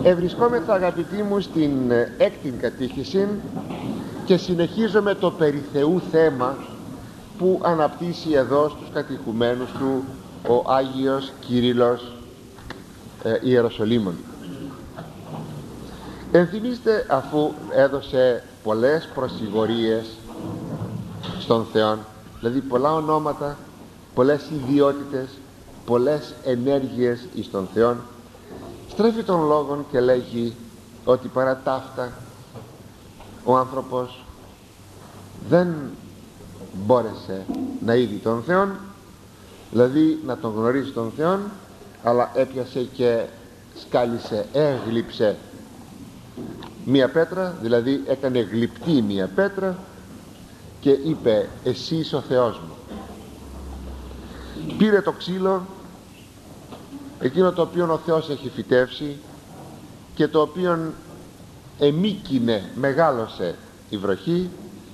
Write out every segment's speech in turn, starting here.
Ευρισκόμεθα, αγαπητοί μου, στην έκτη κατήχηση και συνεχίζουμε το περί Θεού θέμα που αναπτύσσει εδώ στους κατηχουμένους του ο Άγιος Κύριλλος Ιεροσολύμων. Ενθυμίστε, αφού έδωσε πολλές προσηγορίες στον Θεό, δηλαδή πολλά ονόματα, πολλές ιδιότητες, πολλές ενέργειες εις τον Θεό, στρέφει τον λόγον και λέγει ότι παρά ταύτα ο άνθρωπος δεν μπόρεσε να είδει τον Θεόν, δηλαδή να τον γνωρίζει τον Θεόν, αλλά έπιασε και σκάλισε, έγλειψε μία πέτρα, δηλαδή έκανε γλυπτή μία πέτρα και είπε εσύ είσαι ο Θεός μου. Πήρε το ξύλο, εκείνο το οποίο ο Θεός έχει φυτεύσει και το οποίο εμίκινε, μεγάλωσε η βροχή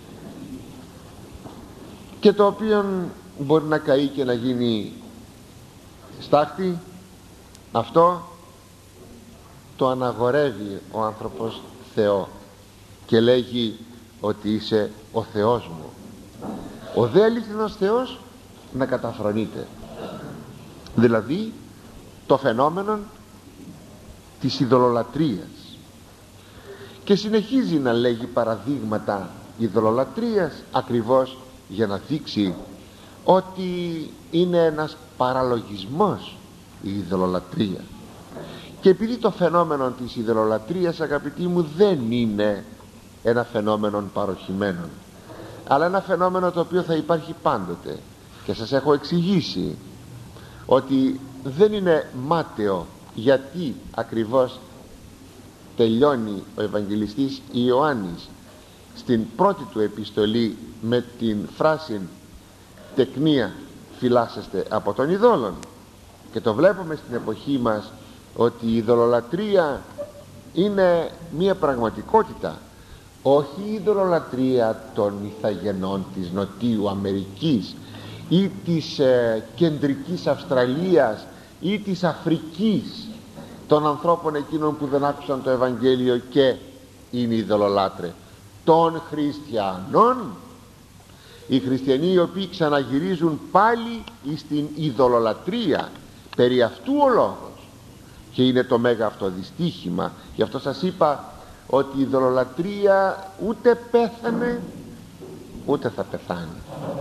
και το οποίο μπορεί να καεί και να γίνει στάχτη, αυτό το αναγορεύει ο άνθρωπος Θεό και λέγει ότι είσαι ο Θεός μου. Ο δε αληθινός Θεός να καταφρονείται, δηλαδή το φαινόμενο της ειδωλολατρίας, και συνεχίζει να λέγει παραδείγματα ειδωλολατρίας ακριβώς για να δείξει ότι είναι ένας παραλογισμός η ειδωλολατρία. Και επειδή το φαινόμενο της ειδωλολατρίας, αγαπητοί μου, δεν είναι ένα φαινόμενο παροχημένο, αλλά ένα φαινόμενο το οποίο θα υπάρχει πάντοτε, και σας έχω εξηγήσει ότι δεν είναι μάταιο γιατί ακριβώς τελειώνει ο Ευαγγελιστής Ιωάννης στην πρώτη του επιστολή με την φράση «τεκνία φυλάσσεστε από των ειδόλων», και το βλέπουμε στην εποχή μας ότι η ειδωλολατρία είναι μία πραγματικότητα, όχι η ειδωλολατρία των ηθαγενών της Νοτιού Αμερικής ή της κεντρικής Αυστραλίας ή της Αφρικής, των ανθρώπων εκείνων που δεν άκουσαν το Ευαγγέλιο και είναι ειδωλολάτρε, των χριστιανών. Οι χριστιανοί οι οποίοι ξαναγυρίζουν πάλι στην ειδωλολατρία, περί αυτού ο λόγος, και είναι το μέγα αυτό δυστύχημα. Γι' αυτό σας είπα ότι η ειδωλολατρία ούτε πέθανε ούτε θα πεθάνει,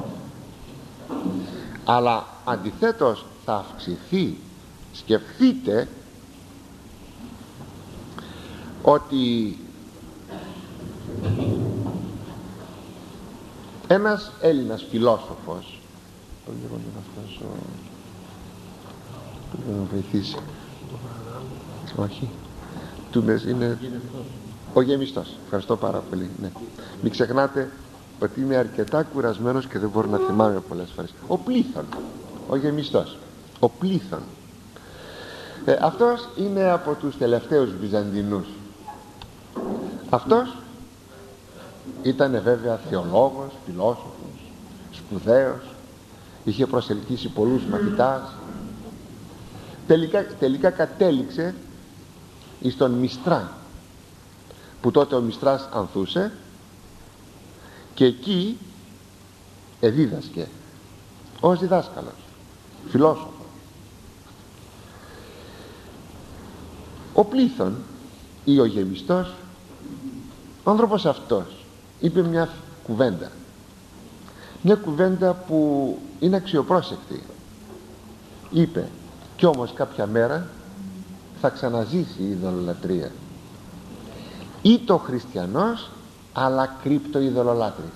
αλλά αντιθέτως θα αυξηθεί. Σκεφτείτε ότι ένας Έλληνας φιλόσοφος, να βοηθήσει, όχι, είναι ο Γεμιστός. Ευχαριστώ πάρα πολύ, ναι. Μην ξεχνάτε ότι είμαι αρκετά κουρασμένος και δεν μπορώ να θυμάμαι πολλές φορές. Ο Πλήθων, ο Γεμιστός, ο Πλήθων, αυτός είναι από τους τελευταίους Βυζαντινούς. Αυτός ήταν βέβαια θεολόγος, φιλόσοφος, σπουδαίος, είχε προσελκύσει πολλούς μαθητάς. Τελικά κατέληξε εις τον Μιστρά, που τότε ο Μιστράς ανθούσε, και εκεί εδίδασκε ως διδάσκαλος, φιλόσοφος. Ο Πλήθων ή ο Γεμιστός, ο άνθρωπος αυτός είπε μια κουβέντα που είναι αξιοπρόσεκτη. Είπε κι όμως κάποια μέρα θα ξαναζήσει η ειδωλολατρία, ή το χριστιανός αλλά κρύπτο ειδωλολάτρης.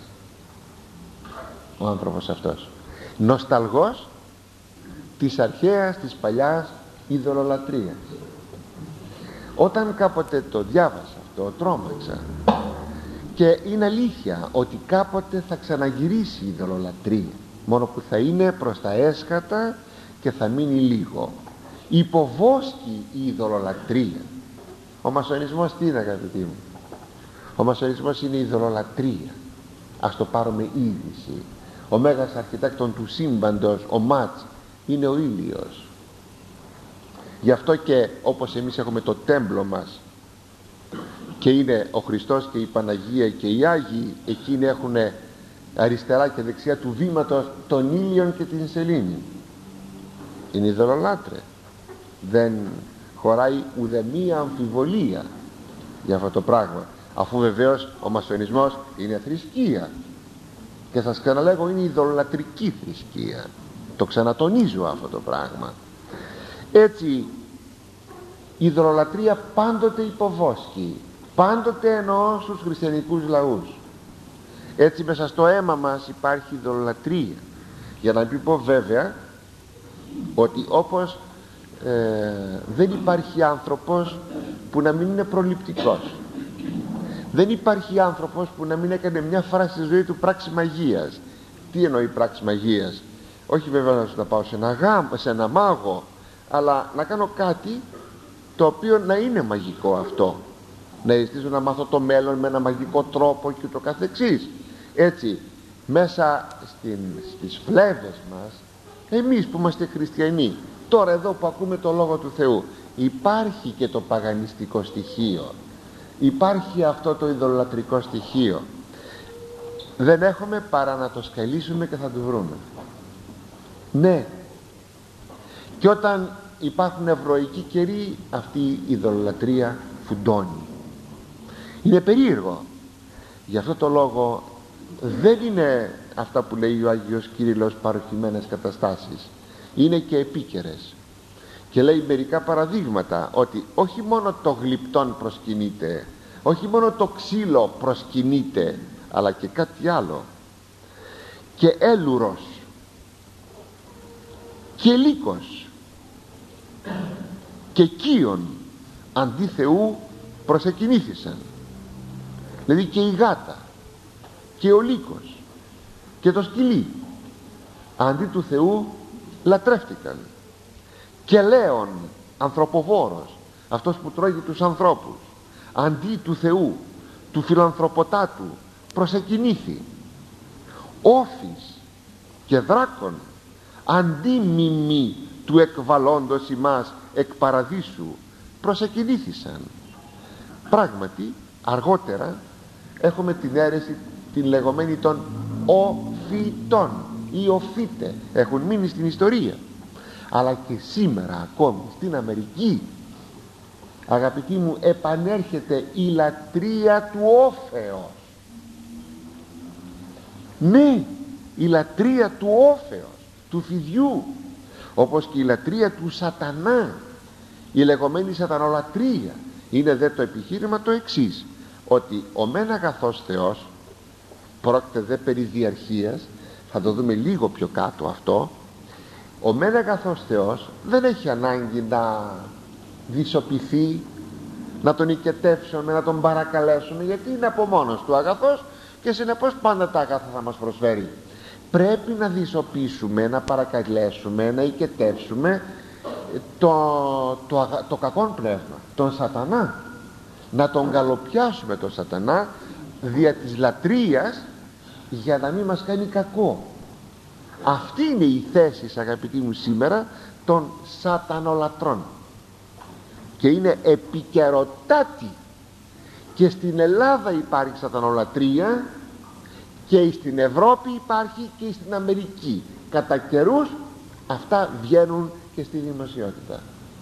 Ο άνθρωπος αυτός νοσταλγός της αρχαίας, της παλιάς ειδωλολατρίας. Όταν κάποτε το διάβασα αυτό, τρόμαξα, και είναι αλήθεια ότι κάποτε θα ξαναγυρίσει η ειδωλολατρία, μόνο που θα είναι προς τα έσχατα και θα μείνει λίγο. Υποβόσκει η ειδωλολατρία. Ο μασονισμός τι είναι, αγαπητοί μου? Ο μασονισμός είναι η ειδωλολατρία. Ας το πάρουμε είδηση. Ο μέγας αρχιτέκτον του σύμπαντος, ο Μάτς, είναι ο ήλιος. Γι' αυτό και όπως εμείς έχουμε το τέμπλο μας και είναι ο Χριστός και η Παναγία και οι Άγιοι, εκείνοι έχουν αριστερά και δεξιά του βήματος τον ήλιον και την σελήνη. Είναι ειδωλολάτρε, δεν χωράει ουδεμία αμφιβολία για αυτό το πράγμα, αφού βεβαίως ο μασονισμός είναι θρησκεία, και σας ξαναλέγω είναι ειδωλολατρική θρησκεία, το ξανατονίζω αυτό το πράγμα. Έτσι η ειδωλολατρία πάντοτε υποβόσκει, πάντοτε εννοώ στους χριστιανικούς λαούς. Έτσι μέσα στο αίμα μας υπάρχει ειδωλολατρία, για να μην πω βέβαια ότι όπως δεν υπάρχει άνθρωπος που να μην είναι προληπτικός, δεν υπάρχει άνθρωπος που να μην έκανε μια φορά στη ζωή του πράξη μαγείας. Τι εννοεί πράξη μαγείας? Όχι βέβαια να πάω σε ένα μάγο, αλλά να κάνω κάτι το οποίο να είναι μαγικό αυτό, να ζητήσω να μάθω το μέλλον με ένα μαγικό τρόπο και το καθεξής. Έτσι μέσα στις φλέβες μας, εμείς που είμαστε χριστιανοί, τώρα εδώ που ακούμε το Λόγο του Θεού, υπάρχει και το παγανιστικό στοιχείο, υπάρχει αυτό το ειδωλολατρικό στοιχείο. Δεν έχουμε παρά να το σκαλίσουμε και θα το βρούμε. Ναι, και όταν υπάρχουν ευρωϊκοί καιροί, αυτή η ειδωλολατρία φουντώνει. Είναι περίεργο. Γι' αυτό το λόγο δεν είναι αυτά που λέει ο Άγιος Κύριλλος παροχημένες καταστάσεις, είναι και επίκαιρες, και λέει μερικά παραδείγματα ότι όχι μόνο το γλυπτόν προσκυνείται, όχι μόνο το ξύλο προσκυνείται, αλλά και κάτι άλλο, και έλουρος και λύκος και κύον αντί Θεού προσεκινήθησαν. Δηλαδή και η γάτα και ο λύκος και το σκυλί αντί του Θεού λατρεύτηκαν. Και λέον ανθρωποβόρος, αυτός που τρώγει τους ανθρώπους, αντί του Θεού, του φιλανθρωποτάτου, προσεκινήθη. Όφης και δράκων αντί μιμή του εκβαλώντος ημάς εκ παραδείσου προσεκινήθησαν. Πράγματι αργότερα έχουμε την αίρεση την λεγόμενη των οφητών. Οι οφίτε έχουν μείνει στην ιστορία, αλλά και σήμερα ακόμη στην Αμερική, αγαπητοί μου, επανέρχεται η λατρεία του όφεως. Ναι, η λατρεία του όφεως, του φιδιού, όπως και η λατρεία του σατανά, η λεγόμενη σατανολατρεία. Είναι δε το επιχείρημα το εξής, ότι ο μεν αγαθός Θεός, πρόκειται δε περί διαρχίας, θα το δούμε λίγο πιο κάτω αυτό, ο μεν αγαθός Θεός δεν έχει ανάγκη να δυσοπιθεί, να τον οικετεύσουμε, να τον παρακαλέσουμε, γιατί είναι από μόνος του αγαθός και συνεπώς πάντα τα αγαθά θα μας προσφέρει. Πρέπει να δυσοπίσουμε, να παρακαλέσουμε, να οικετεύσουμε το κακόν πνεύμα, τον σατανά, να τον καλοπιάσουμε τον σατανά δια της λατρείας, για να μην μας κάνει κακό. Αυτή είναι η θέση, αγαπητοί μου, σήμερα των σατανολατρών, και είναι επικαιροτάτη. Και στην Ελλάδα υπάρχει σατανολατρία, και στην Ευρώπη υπάρχει, και στην Αμερική. Κατά καιρούς αυτά βγαίνουν και στη δημοσιότητα.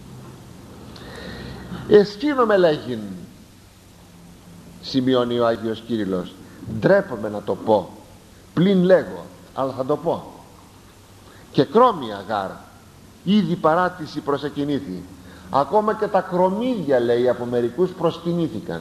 Εσχύνομαι λέγειν, σημειώνει ο Άγιος Κύριλλος, ντρέπομαι να το πω, πλην λέγω, αλλά θα το πω. Και κρόμια γάρ, ήδη παράτηση προσεκινήθη. Ακόμα και τα κρομίδια, λέει, από μερικούς προσκυνήθηκαν.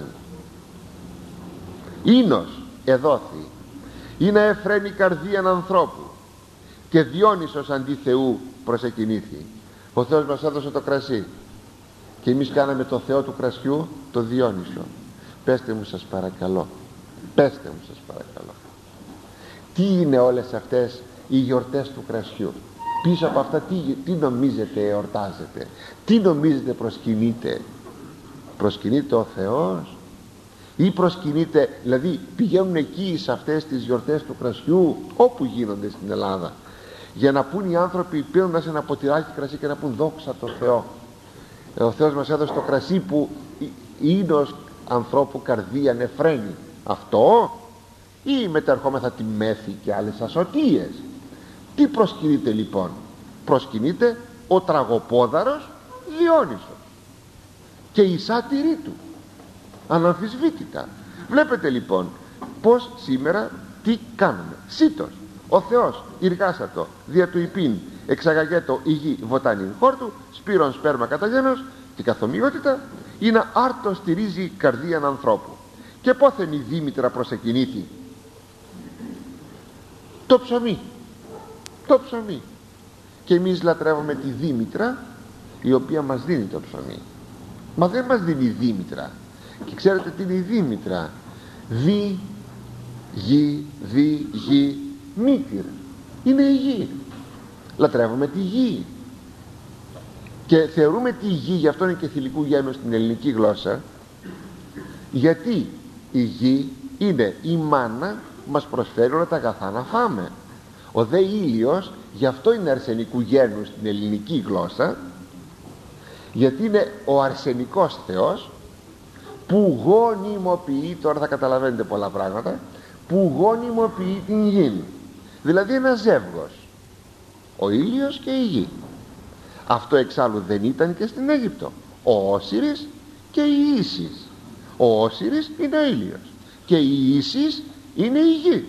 Ίνος εδόθη, είναι εφραίνει καρδίαν ανθρώπου, και Διόνυσος αντί Θεού προσεκινήθη. Ο Θεός μας έδωσε το κρασί και εμείς κάναμε το Θεό του κρασιού το Διόνυσο. Πέστε μου σας παρακαλώ, πέστε μου σας παρακαλώ, τι είναι όλες αυτές οι γιορτές του κρασιού? Πίσω από αυτά τι νομίζετε εορτάζετε, τι νομίζετε προσκυνείτε? Προσκυνείται ο Θεός, ή προσκυνείται, δηλαδή πηγαίνουν εκεί σε αυτές τις γιορτές του κρασιού, όπου γίνονται στην Ελλάδα, για να πούν οι άνθρωποι πίνοντας ένα ποτηράκι κρασί και να πούν δόξα τω Θεώ, ο Θεός μας έδωσε το κρασί που ίνος ανθρώπου καρδία νεφραίνει, αυτό, ή μετερχόμεθα τη μέθη και άλλες ασωτίες? Τι προσκυνείται λοιπόν? Προσκυνείται ο τραγωπόδαρος Διόνυσος και η σάτυρη του, αναμφισβήτητα. Βλέπετε λοιπόν πως σήμερα τι κάνουμε. Σίτος ο Θεός ηργάσατο δια του υπήν εξαγαγέτο η γη βοτάνιν χόρτου, σπύρον σπέρμα κατά γένος, και καθομοιότητα είναι άρτο στηρίζει καρδίαν ανθρώπου. Και πόθεν η Δήμητρα προσεκινήθη? Το ψωμί, το ψωμί. Και εμείς λατρεύουμε τη Δήμητρα, η οποία μας δίνει το ψωμί. Μα δεν μας δίνει η Δήμητρα. Και ξέρετε τι είναι η Δήμητρα? Δι, γη, δι, γη, μήτυρ. Είναι η γη. Λατρεύουμε τη γη και θεωρούμε τη γη, γι' αυτό είναι και θηλυκού γένους στην ελληνική γλώσσα, γιατί η γη είναι η μάνα που μας προσφέρει όλα τα αγαθά να φάμε. Ο δε ήλιος, γι' αυτό είναι αρσενικού γένους στην ελληνική γλώσσα, γιατί είναι ο αρσενικός Θεός που γονιμοποιεί, τώρα θα καταλαβαίνετε πολλά πράγματα, που γονιμοποιεί την γη. Δηλαδή ένα ζεύγος, ο ήλιος και η γη. Αυτό εξάλλου δεν ήταν και στην Αίγυπτο? Ο Όσιρης και η Ίσης. Ο Όσιρης είναι ο ήλιος και η Ίσης είναι η γη.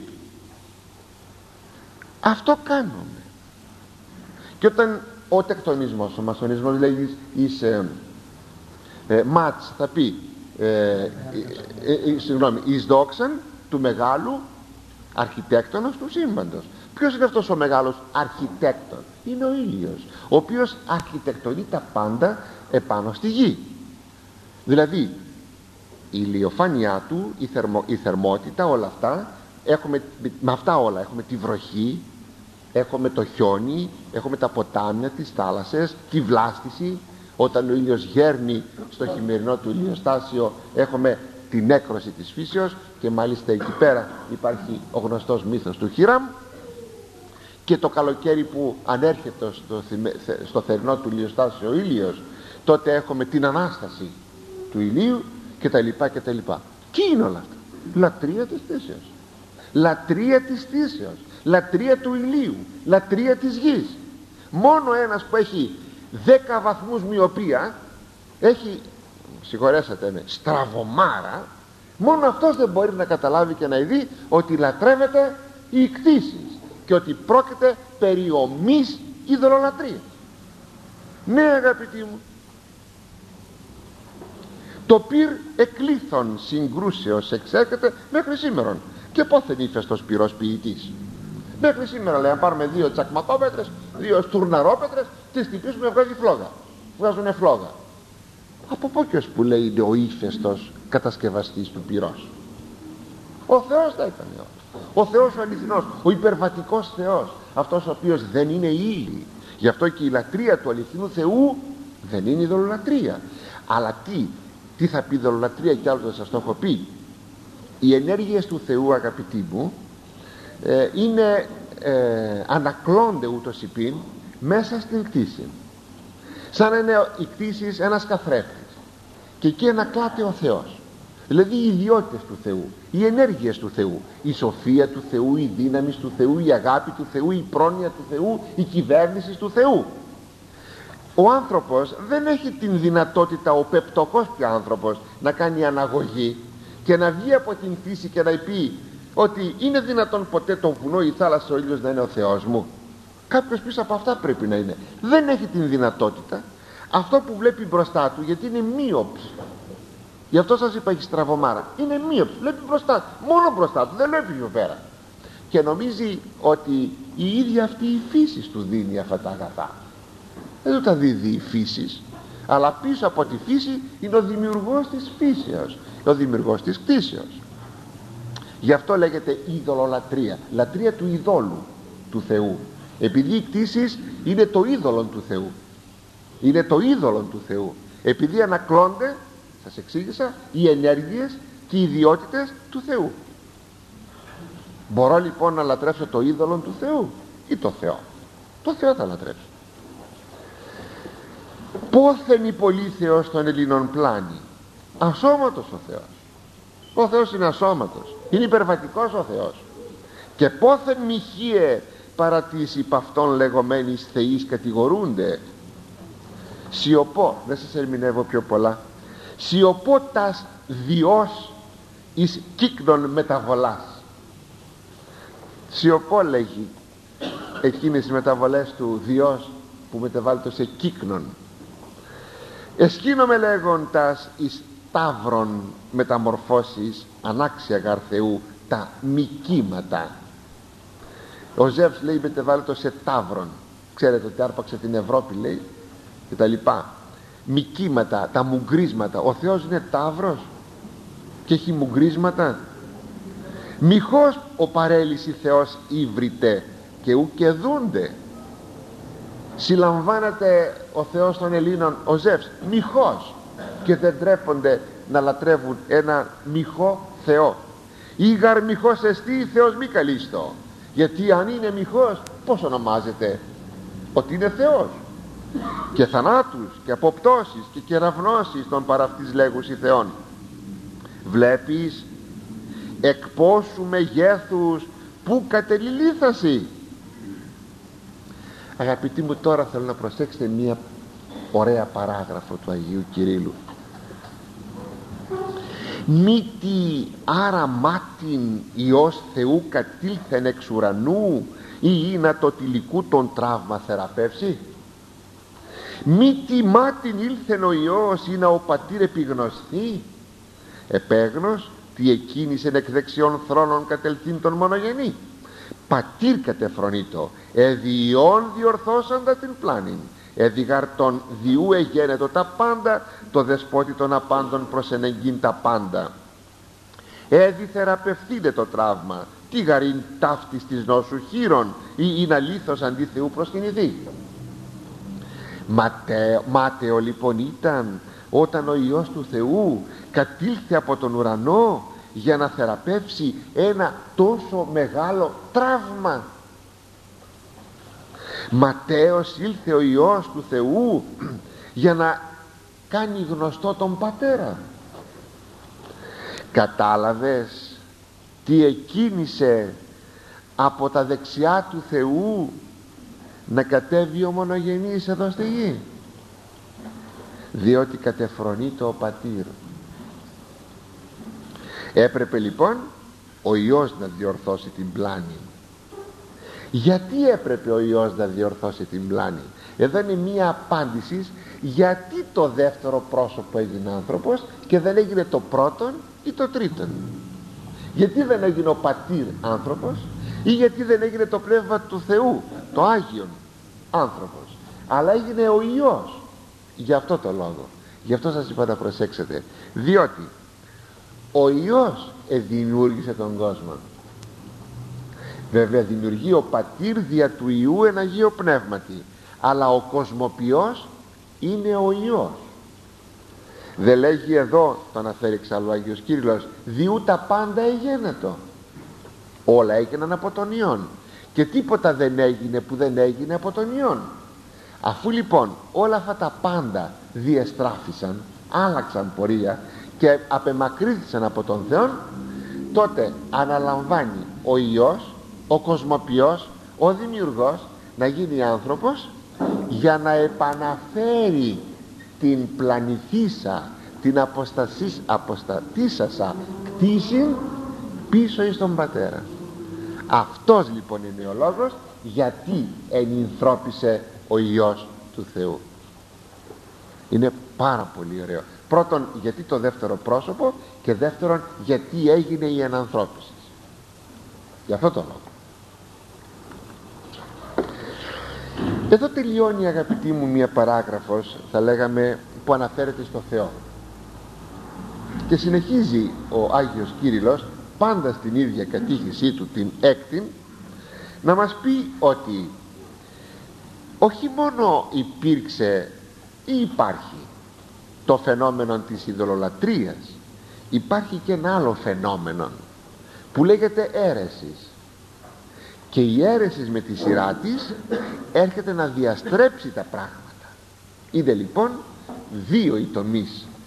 Αυτό κάνουμε. Και όταν ο τεκτονισμός, ο μασονισμός λέγει Μάτς θα πει εις δόξαν του μεγάλου αρχιτέκτονος του σύμπαντος. Ποιος είναι αυτός ο μεγάλος αρχιτέκτον? Είναι ο ήλιος, ο οποίος αρχιτεκτονεί τα πάντα επάνω στη γη. Δηλαδή η ηλιοφάνειά του, η θερμότητα, όλα αυτά έχουμε, με αυτά όλα έχουμε τη βροχή, έχουμε το χιόνι, έχουμε τα ποτάμια, τις θάλασσες, τη βλάστηση. Όταν ο ήλιος γέρνει στο χειμερινό του ηλιοστάσιο έχουμε την έκρωση της φύσεως, και μάλιστα εκεί πέρα υπάρχει ο γνωστός μύθος του Χίραμ. Και το καλοκαίρι που ανέρχεται στο θερινό του ηλιοστάσιο ο ήλιος, τότε έχουμε την Ανάσταση του ηλίου και τα λοιπά και τα λοιπά. Τι είναι όλα αυτά? Λατρεία της θήσεως, λατρεία της θήσεως, λατρεία του ηλίου, λατρεία της γης. Μόνο ένας που έχει 10 βαθμούς μοιοπία, έχει, συγχωρέσατε με, στραβωμάρα, μόνο αυτός δεν μπορεί να καταλάβει και να δει ότι λατρεύεται οι κτήσεις και ότι πρόκειται περί ομής ειδωλολατρίας. Ναι, αγαπητοί μου, το πυρ εκλήθων συγκρούσεως εξέρχεται μέχρι σήμερον. Και πόθεν ύφεστος πυρός ποιητής? Μέχρι σήμερα, λέει, αν πάρουμε 2 τσακματόπετρες, 2 στουρναρόπετρες, τις τυπήσουμε, βγάζει φλόγα, βγάζουνε φλόγα. Από πόκιος που λέει είναι ο ύφεστος κατασκευαστής του πυρός? Ο Θεός τα έκανε όλα. Ο Θεός ο αληθινός, ο υπερβατικός Θεός, αυτός ο οποίος δεν είναι ύλη. Γι' αυτό και η λατρεία του αληθινού Θεού δεν είναι ειδωλολατρεία. Αλλά τι θα πει ειδωλολατρεία? Κι άλλο σας το έχω πει. Οι ενέργειες του Θεού, αγαπητοί μου, ανακλώνται ούτως υπήν μέσα στην κτήση. Σαν να είναι η κτήση ένας καθρέφτης και εκεί ανακλάται ο Θεός. Δηλαδή οι ιδιότητες του Θεού, οι ενέργειες του Θεού, η σοφία του Θεού, η δύναμη του Θεού, η αγάπη του Θεού, η πρόνοια του Θεού, η κυβέρνηση του Θεού. Ο άνθρωπος δεν έχει την δυνατότητα, ο πεπτωκός πια άνθρωπος, να κάνει αναγωγή και να βγει από την φύση και να πει ότι είναι δυνατόν ποτέ το βουνό, η θάλασσα, ο ήλιος να είναι ο Θεός μου? Κάποιος πίσω από αυτά πρέπει να είναι. Δεν έχει την δυνατότητα. Αυτό που βλέπει μπροστά του, γιατί είναι μείωψη, γι' αυτό σας είπα έχει στραβωμάρα, είναι μείωψη, βλέπει μπροστά, μόνο μπροστά του, δεν βλέπει πιο πέρα, και νομίζει ότι η ίδια αυτή η φύση του δίνει αυτά τα αγαθά. Δεν του τα δίδει η φύση, αλλά πίσω από τη φύση είναι ο δημιουργός της φύσεως, ο δημιουργός της κτήσεως. Γι' αυτό λέγεται ειδωλολατρεία, λατρεία του ειδόλου του Θεού, επειδή οι κτήσεις είναι το είδωλο του Θεού, είναι το είδωλο του Θεού, επειδή ανακλώνται, σας εξήγησα, οι ενέργειες και οι ιδιότητες του Θεού. Μπορώ λοιπόν να λατρέψω το είδωλο του Θεού ή το Θεό? Το Θεό θα λατρέψω. Πόθεν η πολύθεος των Ελλήνων πλάνη, ασώματος ο Θεός. Ο Θεός είναι ασώματος, είναι υπερβατικός ο Θεός. Και πόθεν μοιχείε παρά τις υπ' αυτών λεγόμενης θεείς κατηγορούνται. Σιωπώ, δεν σας ερμηνεύω πιο πολλά. Σιωπώ τας διός εις κύκνων μεταβολάς. Σιωπώ, λέγει, εκείνες οι μεταβολές του διός που μεταβάλλεται σε κύκνων. Εσκήνομαι λέγοντας εις ταύρων μεταμορφώσεις ανάξια γαρ Θεού τα μικήματα. Ο Ζεύς, λέει, μεταβάλλεται σε ταύρων. Ξέρετε ότι άρπαξε την Ευρώπη, λέει, και τα λοιπά. Μικήματα, τα μουγκρίσματα. Ο Θεός είναι ταύρος και έχει μουγκρίσματα? Μηχώς ο παρέλυση Θεός ύβρητε και ου και δούνται. Συλλαμβάνεται ο Θεός των Ελλήνων, ο Ζεύς, μηχώς, και δεν τρέπονται να λατρεύουν ένα μηχό Θεό. Ήγαρ μηχός εστί Θεός μη καλίστο. Γιατί αν είναι μηχός, πώς ονομάζεται? Ότι είναι Θεός. Και θανάτους και αποπτώσεις και κεραυνώσεις των παραυτής λέγουσι Θεών. Βλέπεις εκ πόσου μεγέθους που κατεληλήθασι. Αγαπητοί μου, τώρα θέλω να προσέξετε μία ωραία παράγραφο του Αγίου Κυρίλλου. Μήτι άρα μάτιν Υιός Θεού κατήλθεν εξ ουρανού ή να το τυλικού τον τραύμα θεραπεύσει? Μήτι μάτιν ήλθεν ο Υιός ή να ο πατήρ επιγνωσθεί? Επέγνος τι εκκίνησεν εκ δεξιών θρόνων κατελθύν τον μονογενή. Πατήρ κατεφρονείτο, εδι Υιόν διορθώσαντα την πλάνην, εδι γαρ τον διού εγένετο τα πάντα, το δεσπότη των απάντων προσενεγγύν τα πάντα. Έδι θεραπευθύνε το τραύμα, τι γαρήν ταύτης της νόσου χείρων, ή είναι αλήθως αντί Θεού προσκυνηθεί. Μάταιο λοιπόν ήταν όταν ο Υιός του Θεού κατήλθε από τον ουρανό για να θεραπεύσει ένα τόσο μεγάλο τραύμα. Ματέος ήλθε ο Υιός του Θεού για να κάνει γνωστό τον Πατέρα. Κατάλαβες τι εκκίνησε από τα δεξιά του Θεού να κατέβει ο μονογενής εδώ στη γη? Διότι κατεφρονείτο ο Πατήρ. Έπρεπε λοιπόν ο Υιός να διορθώσει την πλάνη. Γιατί έπρεπε ο Υιός να διορθώσει την πλάνη? Εδώ είναι μία απάντηση γιατί το δεύτερο πρόσωπο έγινε άνθρωπος και δεν έγινε το πρώτον ή το τρίτον. Γιατί δεν έγινε ο Πατήρ άνθρωπος ή γιατί δεν έγινε το Πνεύμα του Θεού, το Άγιον, άνθρωπος, αλλά έγινε ο Υιός. Γι' αυτό το λόγο, γι' αυτό σας είπα να προσέξετε, διότι ο Υιός δημιούργησε τον κόσμο. Βέβαια δημιουργεί ο Πατήρ δια του Υιού εν Αγίο Πνεύματι, αλλά ο κοσμοποιός είναι ο Υιός. Δεν λέγει εδώ, το αναφέρει εξάλλου ο Άγιος Κύριλλος, διού τα πάντα εγένετο. Όλα έγιναν από τον Υιόν και τίποτα δεν έγινε που δεν έγινε από τον Υιόν. Αφού λοιπόν όλα αυτά τα πάντα διεστράφησαν, άλλαξαν πορεία και απεμακρύνθησαν από τον Θεό, τότε αναλαμβάνει ο Υιός, ο κοσμοποιός, ο δημιουργός να γίνει άνθρωπος για να επαναφέρει την πλανηθήσα, την αποστατήσασα κτήση πίσω εις τον Πατέρα. Αυτός λοιπόν είναι ο λόγος γιατί ενυνθρώπισε ο Υιός του Θεού. Είναι πάρα πολύ ωραίο. Πρώτον γιατί το δεύτερο πρόσωπο και δεύτερον γιατί έγινε η ενανθρώπιση. Γι' αυτό το λόγο. Εδώ τελειώνει, αγαπητοί μου, μία παράγραφος, θα λέγαμε, που αναφέρεται στο Θεό. Και συνεχίζει ο Άγιος Κύριλλος, πάντα στην ίδια κατήχησή του, την έκτη, να μας πει ότι όχι μόνο υπήρξε ή υπάρχει το φαινόμενο της ειδωλολατρίας, υπάρχει και ένα άλλο φαινόμενο που λέγεται αίρεσης. Και η αίρεση με τη σειρά της έρχεται να διαστρέψει τα πράγματα. Είναι λοιπόν δύο οι τομείς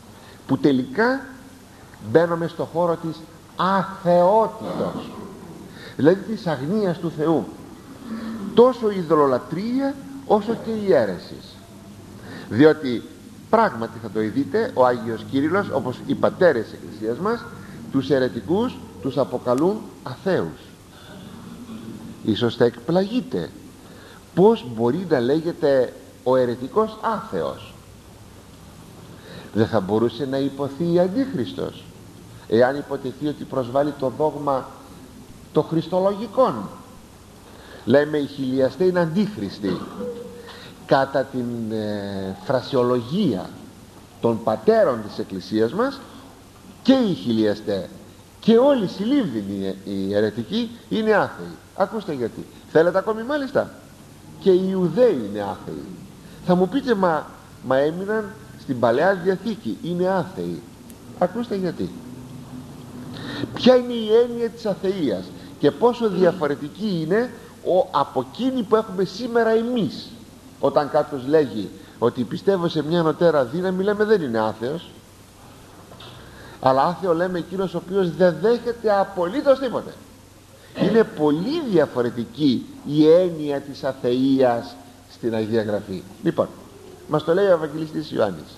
που τελικά μπαίνουμε στο χώρο της αθεότητος, δηλαδή της αγνίας του Θεού, τόσο η ειδωλολατρία όσο και η αίρεση. Διότι πράγματι θα το δείτε, ο Άγιος Κύριλλος, όπως οι πατέρες της Εκκλησίας μας, τους αιρετικούς τους αποκαλούν αθέους. Ίσως θα εκπλαγείτε πως μπορεί να λέγεται ο αιρετικός άθεος. Δεν θα μπορούσε να υποθεί αντίχριστος εάν υποτεθεί ότι προσβάλλει το δόγμα το χριστολογικών? Λέμε οι χιλιαστές είναι αντίχριστοι. Κατά την φρασιολογία των πατέρων της Εκκλησίας μας, και οι χιλιαστές και όλοι οι συλλήβδινοι οι αιρετικοί είναι άθεοι. Ακούστε γιατί. Θέλετε ακόμη μάλιστα? Και οι Ιουδαίοι είναι άθεοι. Θα μου πείτε μα έμειναν στην Παλαιά Διαθήκη, είναι άθεοι. Ακούστε γιατί. Ποια είναι η έννοια της αθείας και πόσο διαφορετική είναι από εκείνη που έχουμε σήμερα εμείς. Όταν κάποιος λέγει ότι πιστεύω σε μια νοτέρα δύναμη, λέμε δεν είναι άθεος. Αλλά άθεο λέμε εκείνος ο οποίος δεν δέχεται απολύτως τίποτε. Είναι πολύ διαφορετική η έννοια της αθείας στην Αγία Γραφή. Λοιπόν, μας το λέει ο Ευαγγελιστής Ιωάννης.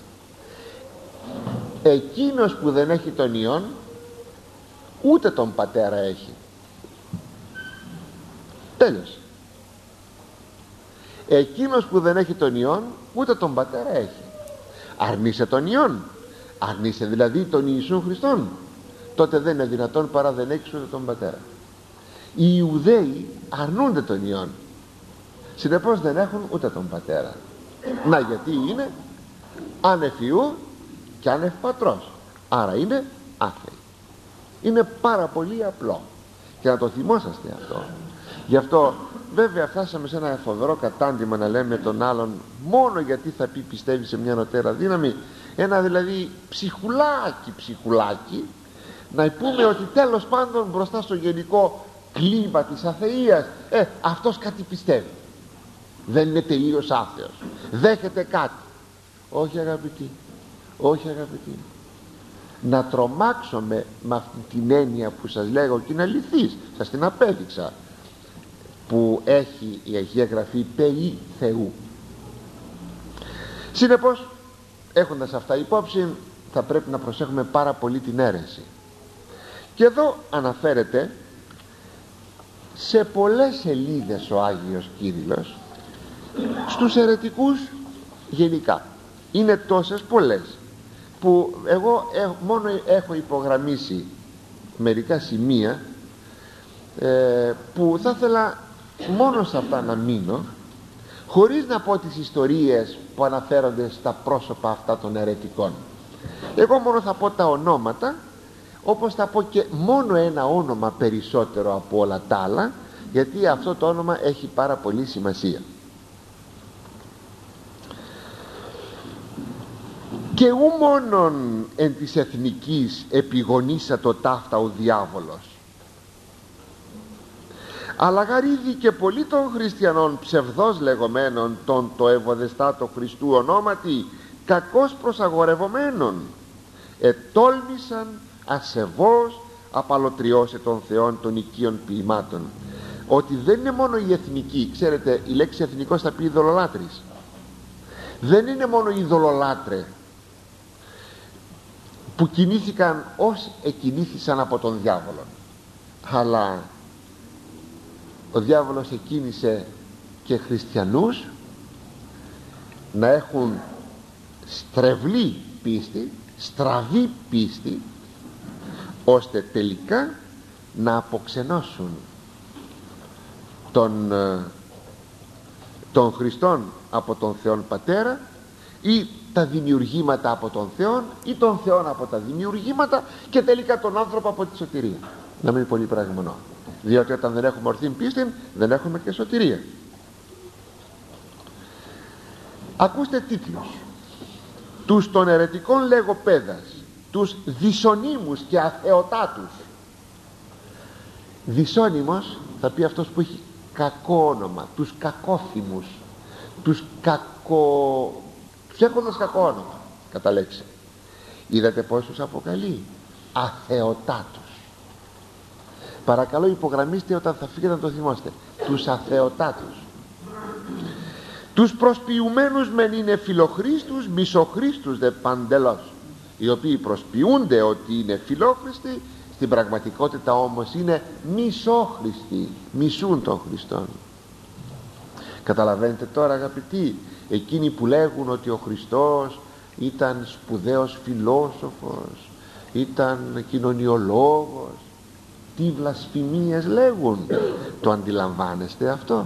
Εκείνος που δεν έχει τον Υιόν, ούτε τον Πατέρα έχει. Τέλος. Εκείνος που δεν έχει τον Υιόν, ούτε τον Πατέρα έχει. Αρνείσαι τον Υιόν, αρνείσαι δηλαδή τον Ιησούν Χριστόν, τότε δεν είναι δυνατόν παρά δεν έχεις ούτε τον Πατέρα. Οι Ιουδαίοι αρνούνται τον Υιόν, συνεπώς δεν έχουν ούτε τον Πατέρα. Να, γιατί είναι άνευ Υιού και άνευ Πατρός, άρα είναι άθεοι. Είναι πάρα πολύ απλό και να το θυμόσαστε αυτό. Γι' αυτό βέβαια φτάσαμε σε ένα φοβερό κατάντημα να λέμε τον άλλον μόνο γιατί θα πει πιστεύει σε μια νοτέρα δύναμη, ένα δηλαδή ψυχουλάκι, να πούμε ότι τέλος πάντων μπροστά στο γενικό κλίμα της αθείας, αυτός κάτι πιστεύει, δεν είναι τελείως άθεος, δέχεται κάτι. Όχι αγαπητοί, όχι αγαπητοί, να τρομάξουμε με αυτή την έννοια που σας λέγω και είναι αληθής, σας την απέδειξα, που έχει η Αγία Γραφή περί Θεού. Συνεπώς, έχοντας αυτά υπόψη, θα πρέπει να προσέχουμε πάρα πολύ την αίρεση. Και εδώ αναφέρεται σε πολλές σελίδες ο Άγιος Κύριλλος στους αιρετικούς γενικά. Είναι τόσες πολλές που εγώ μόνο έχω υπογραμμίσει μερικά σημεία που θα ήθελα μόνο σε αυτά να μείνω, χωρίς να πω τις ιστορίες που αναφέρονται στα πρόσωπα αυτά των αιρετικών. Εγώ μόνο θα πω τα ονόματα, όπως θα πω και μόνο ένα όνομα περισσότερο από όλα τα άλλα, γιατί αυτό το όνομα έχει πάρα πολύ σημασία. Και ου μόνον εν της εθνικής επιγονήσατο ταύτα ο διάβολος, αλλά γαρίδι και πολλοί των χριστιανών ψευδός λεγόμενων των το ευωδεστάτο Χριστού ονόματι κακώς προσαγορευομένων ετόλμησαν ασεβώς απαλωτριώσει των θεών των οικείων ποιημάτων. Ότι δεν είναι μόνο η εθνική, ξέρετε η λέξη εθνικός θα πει ειδωλολάτρης, δεν είναι μόνο οι ειδωλολάτρε που κινήθηκαν ως εκινήθησαν από τον διάβολο, αλλά ο διάβολος εκκίνησε και χριστιανούς να έχουν στρεβλή πίστη, στραβή πίστη, ώστε τελικά να αποξενώσουν τον Χριστόν από τον Θεόν Πατέρα, ή τα δημιουργήματα από τον Θεόν, ή τον Θεόν από τα δημιουργήματα, και τελικά τον άνθρωπο από τη σωτηρία. Να μην πολύ πραγμονώ, διότι όταν δεν έχουμε ορθή πίστη δεν έχουμε και σωτηρία. Ακούστε τίτλους: τους των αιρετικών λεγοπαίδας, τους δυσονύμους και αθεοτάτους. Δυσόνυμος θα πει αυτός που έχει κακό όνομα, τους κακόθυμους, τους έχοντας κακό όνομα κατά λέξη. Είδατε πως τους αποκαλεί? Αθεοτάτους. Παρακαλώ υπογραμμίστε όταν θα φύγετε να το θυμάστε. Τους αθεοτάτους. Τους προσποιουμένους μεν είναι φιλοχρήστους, μισοχρήστους δε παντελώς, οι οποίοι προσποιούνται ότι είναι φιλόχρηστοι, στην πραγματικότητα όμως είναι μισόχρηστοι, μισούν τον Χριστόν. Καταλαβαίνετε τώρα αγαπητοί, εκείνοι που λέγουν ότι ο Χριστός ήταν σπουδαίος φιλόσοφος, ήταν κοινωνιολόγος, τι βλασφημίες λέγουν? Το αντιλαμβάνεστε αυτό?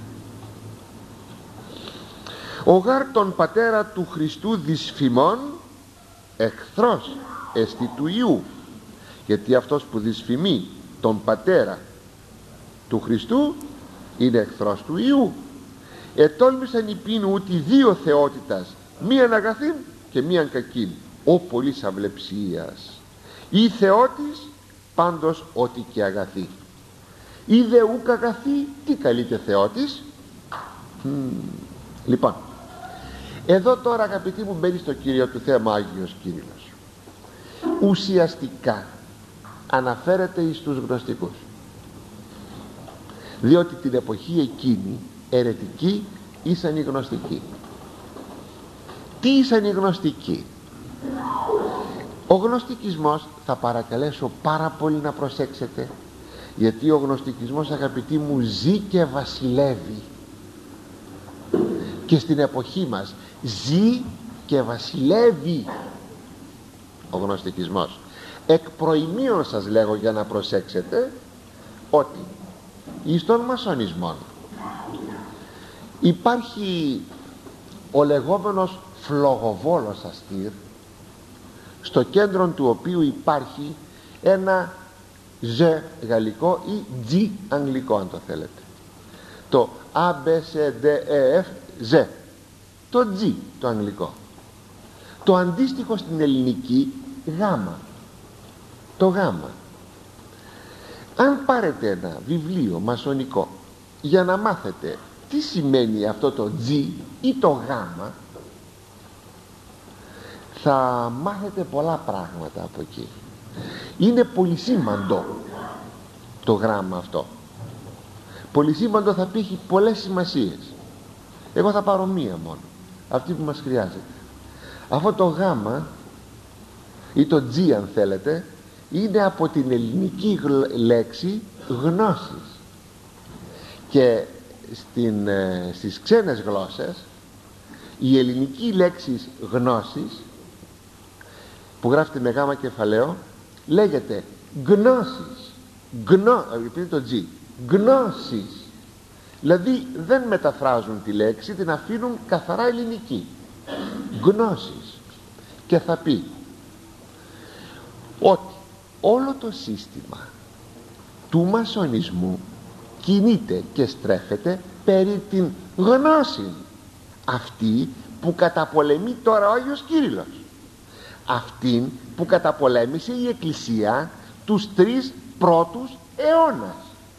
Ο γάρ τον πατέρα του Χριστού δυσφημών εχθρός εστι του Ιού, γιατί αυτός που δυσφημεί τον πατέρα του Χριστού είναι εχθρός του Ιού. Ετόλμησαν υπήνου ότι δύο θεότητας, μίαν αγαθήν και μίαν κακήν, ο πολλής αυλεψίας. Η θεότης πάντως ότι και αγαθή, η δε ουκ αγαθή, τι καλείται θεότης? Λοιπόν, εδώ τώρα αγαπητοί μου μπαίνει στο Κύριο του θέμα Άγιος Κύριλλος. Ουσιαστικά αναφέρεται εις τους γνωστικούς, διότι την εποχή εκείνη αιρετικοί ήσαν οι γνωστικοί. Τι ήσαν οι γνωστικοί? Ο γνωστικισμός, θα παρακαλέσω πάρα πολύ να προσέξετε, γιατί ο γνωστικισμός αγαπητοί μου ζει και βασιλεύει και στην εποχή μας ζει και βασιλεύει ο γνωστικισμός. Εκ προημίων σας λέγω για να προσέξετε ότι εις τον μασονισμό υπάρχει ο λεγόμενος φλογοβόλος αστήρ, στο κέντρο του οποίου υπάρχει ένα ζ γαλλικό ή G αγγλικό, αν το θέλετε, το A, B, C, D, E, F, Z, το G το αγγλικό, το αντίστοιχο στην ελληνική γάμα, το γάμα. Αν πάρετε ένα βιβλίο μασονικό για να μάθετε τι σημαίνει αυτό το G ή το γάμα, θα μάθετε πολλά πράγματα από εκεί. Είναι πολυσήμαντο το γράμμα αυτό, πολυσήμαντο, θα πει, έχει πολλές σημασίες. Εγώ θα πάρω μία μόνο, αυτή που μας χρειάζεται. Αυτό το γάμα ή το G αν θέλετε, είναι από την ελληνική λέξη γνώσης, και στις ξένες γλώσσες η ελληνική λέξη γνώσης, που γράφεται με γάμα κεφαλαίο, λέγεται γνώσης, επειδή το G, γνώσης. Δηλαδή δεν μεταφράζουν τη λέξη, την αφήνουν καθαρά ελληνική, γνώσης. Και θα πει ότι όλο το σύστημα του μασονισμού κινείται και στρέφεται περί την γνώση, αυτή που καταπολεμεί τώρα ο Άγιος Κύριλλος, αυτήν που καταπολέμησε η Εκκλησία τους 3 πρώτους αιώνας.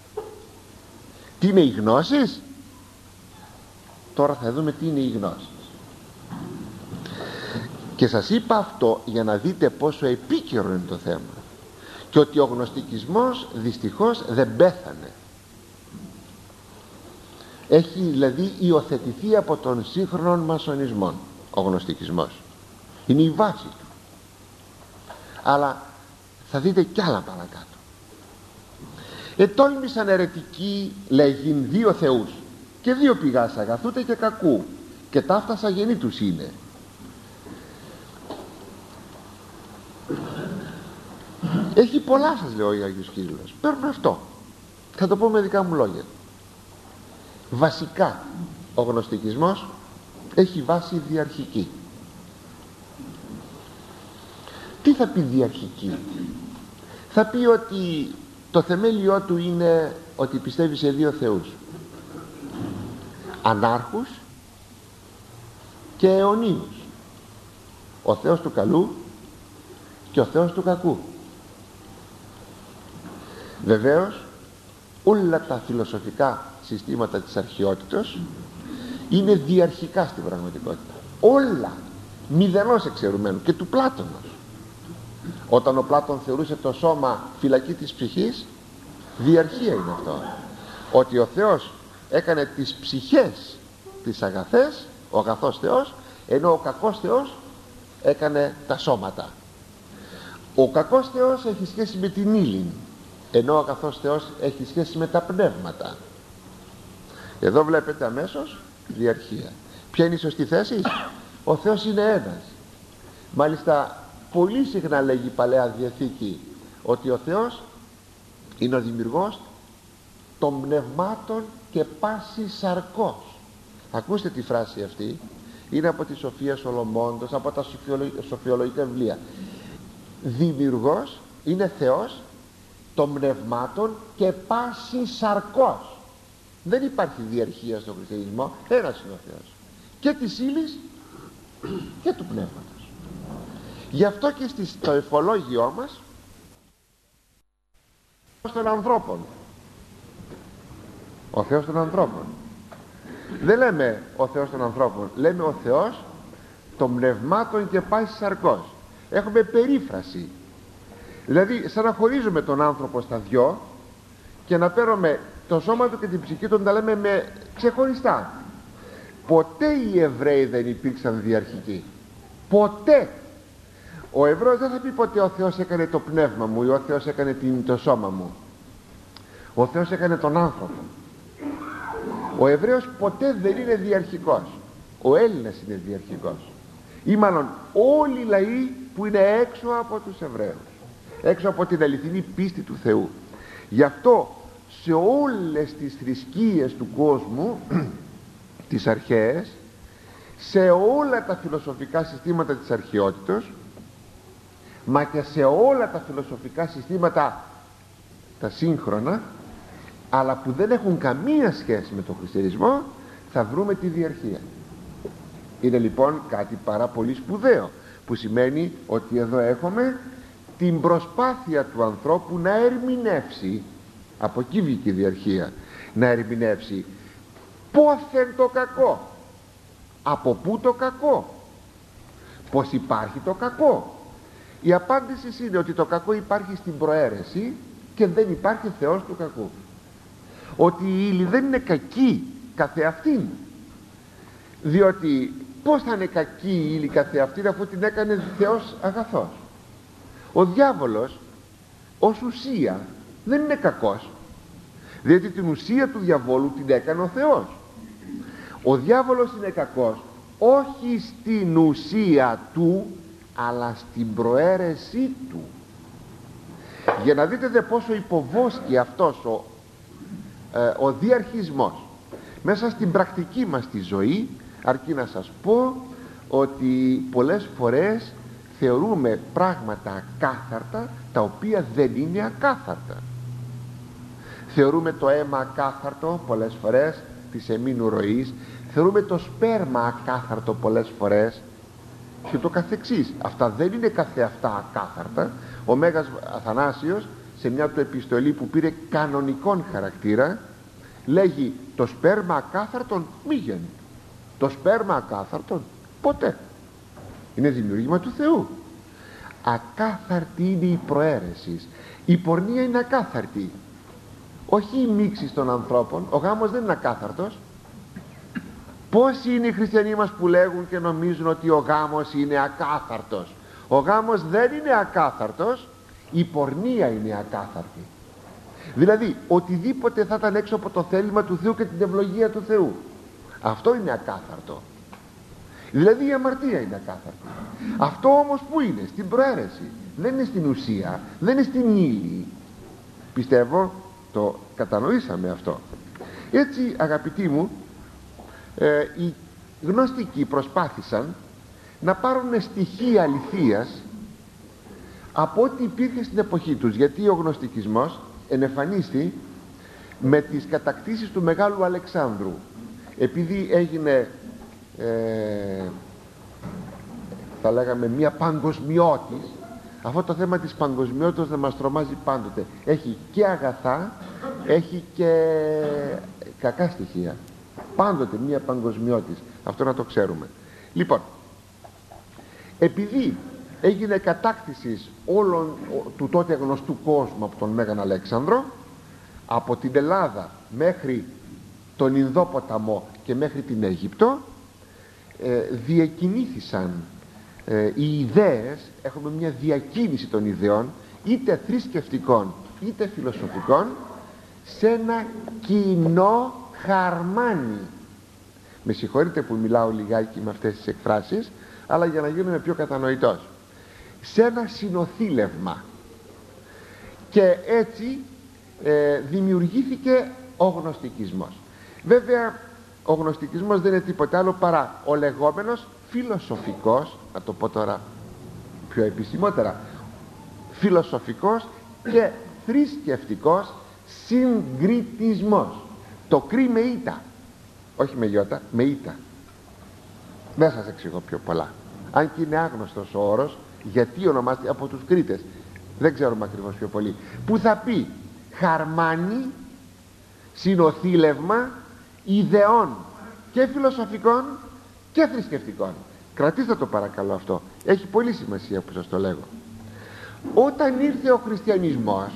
Τι είναι οι γνώσεις? Τώρα θα δούμε τι είναι οι γνώσεις. Και σας είπα αυτό για να δείτε πόσο επίκαιρο είναι το θέμα, και ότι ο γνωστικισμός δυστυχώς δεν πέθανε. Έχει δηλαδή υιοθετηθεί από τον σύγχρονο μασονισμό ο γνωστικισμός, είναι η βάση του. Αλλά θα δείτε κι άλλα παρακάτω. Ετόλμησαν αιρετικοί λέγειν 2 θεούς και 2 πηγάς αγαθούτε και κακού, και ταύτασα γενή τους είναι. Έχει πολλά, σας λέω, ο Άγιος Κύριλλος. Παίρνω αυτό, θα το πω με δικά μου λόγια. Βασικά ο γνωστικισμός έχει βάση διαρχική. Τι θα πει διαρχική? Θα πει ότι το θεμέλιό του είναι ότι πιστεύει σε 2 θεούς, ανάρχους και αιωνίους, ο Θεός του καλού και ο Θεός του κακού. Βεβαίως όλα τα φιλοσοφικά συστήματα της αρχαιότητος είναι διαρχικά στην πραγματικότητα, όλα, μηδενός εξαιρουμένου, και του Πλάτωνος. Όταν ο Πλάτων θεωρούσε το σώμα φυλακή της ψυχής, διαρχία είναι αυτό, ότι ο Θεός έκανε τις ψυχές τις αγαθές, ο αγαθός Θεός, ενώ ο κακός Θεός έκανε τα σώματα. Ο κακός Θεός έχει σχέση με την ύλη, ενώ ο αγαθός Θεός έχει σχέση με τα πνεύματα. Εδώ βλέπετε αμέσως διαρχία. Ποια είναι η σωστή θέση? Ο Θεός είναι ένας. Μάλιστα πολύ συχνά λέγει η Παλαιά Διαθήκη ότι ο Θεός είναι ο δημιουργός των πνευμάτων και πάση σαρκός. Ακούστε τη φράση αυτή, είναι από τη Σοφία Σολομώντος, από τα σοφιολογικά βιβλία. Δημιουργός, είναι Θεός των πνευμάτων και πάση σαρκός. Δεν υπάρχει διαρχία στον χριστιανισμό, ένας είναι ο Θεός, και της ύλης και του πνεύματος. Γι' αυτό και στο ευχολόγιό μας των ανθρώπων, ο Θεός των ανθρώπων, δεν λέμε ο Θεός των ανθρώπων, λέμε ο Θεός των πνευμάτων και πάση σαρκός. Έχουμε περίφραση, δηλαδή σαν να χωρίζουμε τον άνθρωπο στα δυο και να παίρνουμε το σώμα του και την ψυχή του, να τα λέμε με ξεχωριστά. Ποτέ οι Εβραίοι δεν υπήρξαν διαρχικοί, ποτέ. Ο Εβραίος δεν θα πει ποτέ ο Θεός έκανε το πνεύμα μου ή ο Θεός έκανε το σώμα μου. Ο Θεός έκανε τον άνθρωπο. Ο Εβραίος ποτέ δεν είναι διαρχικός. Ο Έλληνας είναι διαρχικός, ή μάλλον όλοι οι λαοί που είναι έξω από τους Εβραίους, έξω από την αληθινή πίστη του Θεού. Γι' αυτό σε όλες τις θρησκείες του κόσμου, τις αρχαίες, σε όλα τα φιλοσοφικά συστήματα της αρχαιότητος, μα και σε όλα τα φιλοσοφικά συστήματα τα σύγχρονα, αλλά που δεν έχουν καμία σχέση με τον χριστιανισμό, θα βρούμε τη διαρχία. Είναι λοιπόν κάτι πάρα πολύ σπουδαίο, που σημαίνει ότι εδώ έχουμε την προσπάθεια του ανθρώπου να ερμηνεύσει, από εκεί βγήκε η διαρχία, να ερμηνεύσει πόθεν το κακό, από πού το κακό, πως υπάρχει το κακό. Η απάντηση είναι ότι το κακό υπάρχει στην προαίρεση και δεν υπάρχει Θεός του κακού. Ότι η ύλη δεν είναι κακή καθεαυτήν, διότι πως θα είναι κακή η ύλη καθεαυτήν αφού την έκανε Θεός αγαθός? Ο διάβολος ως ουσία δεν είναι κακός, διότι την ουσία του διαβόλου την έκανε ο Θεός. Ο διάβολος είναι κακός όχι στην ουσία του, αλλά στην προαίρεσή του. Για να δείτε δε πόσο υποβόσκει αυτός ο διαρχισμός μέσα στην πρακτική μας τη ζωή, αρκεί να σας πω ότι πολλές φορές θεωρούμε πράγματα ακάθαρτα τα οποία δεν είναι ακάθαρτα. Θεωρούμε το αίμα ακάθαρτο πολλές φορές της εμμήνου ροής, θεωρούμε το σπέρμα ακάθαρτο πολλές φορές και το καθεξής. Αυτά δεν είναι καθεαυτά ακάθαρτα. Ο Μέγας Αθανάσιος σε μια του επιστολή που πήρε κανονικών χαρακτήρα λέγει το σπέρμα ακάθαρτον μη γίνει. Το σπέρμα ακάθαρτον ποτέ. Είναι δημιούργημα του Θεού. Ακάθαρτη είναι η προαίρεση. Η πορνεία είναι ακάθαρτη, όχι η μίξη των ανθρώπων. Ο γάμος δεν είναι ακάθαρτος. Πόσοι είναι οι χριστιανοί μας που λέγουν και νομίζουν ότι ο γάμος είναι ακάθαρτος? Ο γάμος δεν είναι ακάθαρτος, η πορνεία είναι ακάθαρτη. Δηλαδή οτιδήποτε θα ήταν έξω από το θέλημα του Θεού και την ευλογία του Θεού, αυτό είναι ακάθαρτο. Δηλαδή η αμαρτία είναι ακάθαρτη. Αυτό όμως που είναι? Στην προαίρεση, δεν είναι στην ουσία, δεν είναι στην ύλη. Πιστεύω το κατανοήσαμε αυτό. Έτσι αγαπητοί μου, οι γνωστικοί προσπάθησαν να πάρουν στοιχεία αληθείας από ό,τι υπήρχε στην εποχή τους, γιατί ο γνωστικισμός ενεφανίστη με τις κατακτήσεις του Μεγάλου Αλεξάνδρου, επειδή έγινε θα λέγαμε μια παγκοσμιώτης. Αυτό το θέμα της παγκοσμιότητας δεν μας τρομάζει πάντοτε. Έχει και αγαθά, έχει και κακά στοιχεία. Πάντοτε μια παγκοσμιώτης, αυτό να το ξέρουμε. Λοιπόν, επειδή έγινε κατάκτηση όλων του τότε γνωστού κόσμου από τον Μέγαν Αλέξανδρο, από την Ελλάδα μέχρι τον Ινδόποταμο και μέχρι την Αίγυπτο. Διακινήθησαν οι ιδέες, έχουμε μια διακίνηση των ιδεών, είτε θρησκευτικών είτε φιλοσοφικών, σε ένα κοινό χαρμάνι. Με συγχωρείτε που μιλάω λιγάκι με αυτές τις εκφράσεις, αλλά για να γίνομαι πιο κατανοητός, σε ένα συνοθήλευμα. Και έτσι δημιουργήθηκε ο γνωστικισμός. Βέβαια ο γνωστικισμός δεν είναι τίποτα άλλο παρά ο λεγόμενος φιλοσοφικός, να το πω τώρα πιο επισημότερα, φιλοσοφικός και θρησκευτικός συγκριτισμός. Το κρι με ήτα, όχι με γιώτα, με ήτα. Δεν σας εξηγώ πιο πολλά, αν και είναι άγνωστος ο όρος, γιατί ονομάζεται από τους Κρήτες, δεν ξέρουμε ακριβώς πιο πολύ, που θα πει χαρμάνι, συνοθήλευμα ιδεών και φιλοσοφικών και θρησκευτικών. Κρατήστε το παρακαλώ αυτό, έχει πολύ σημασία που σας το λέγω. Όταν ήρθε ο χριστιανισμός,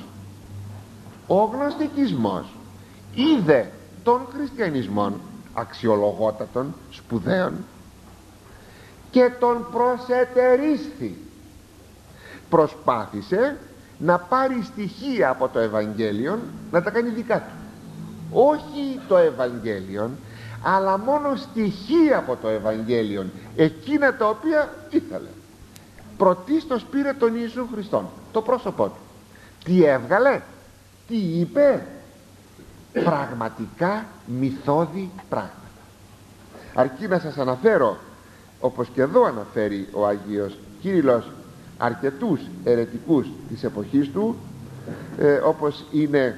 ο γνωστικισμός είδε των χριστιανισμών αξιολογότατων, σπουδαίων, και τον προσετερίσθη. Προσπάθησε να πάρει στοιχεία από το Ευαγγέλιο να τα κάνει δικά του. Όχι το Ευαγγέλιο, αλλά μόνο στοιχεία από το Ευαγγέλιο, εκείνα τα οποία ήθελε. Πρωτίστως πήρε τον Ιησού Χριστόν, το πρόσωπό του. Τι έβγαλε, τι είπε? Πραγματικά μυθώδη πράγματα. Αρκεί να σας αναφέρω, όπως και εδώ αναφέρει ο Άγιος Κύριλλος, αρκετούς αιρετικούς της εποχής του, όπως είναι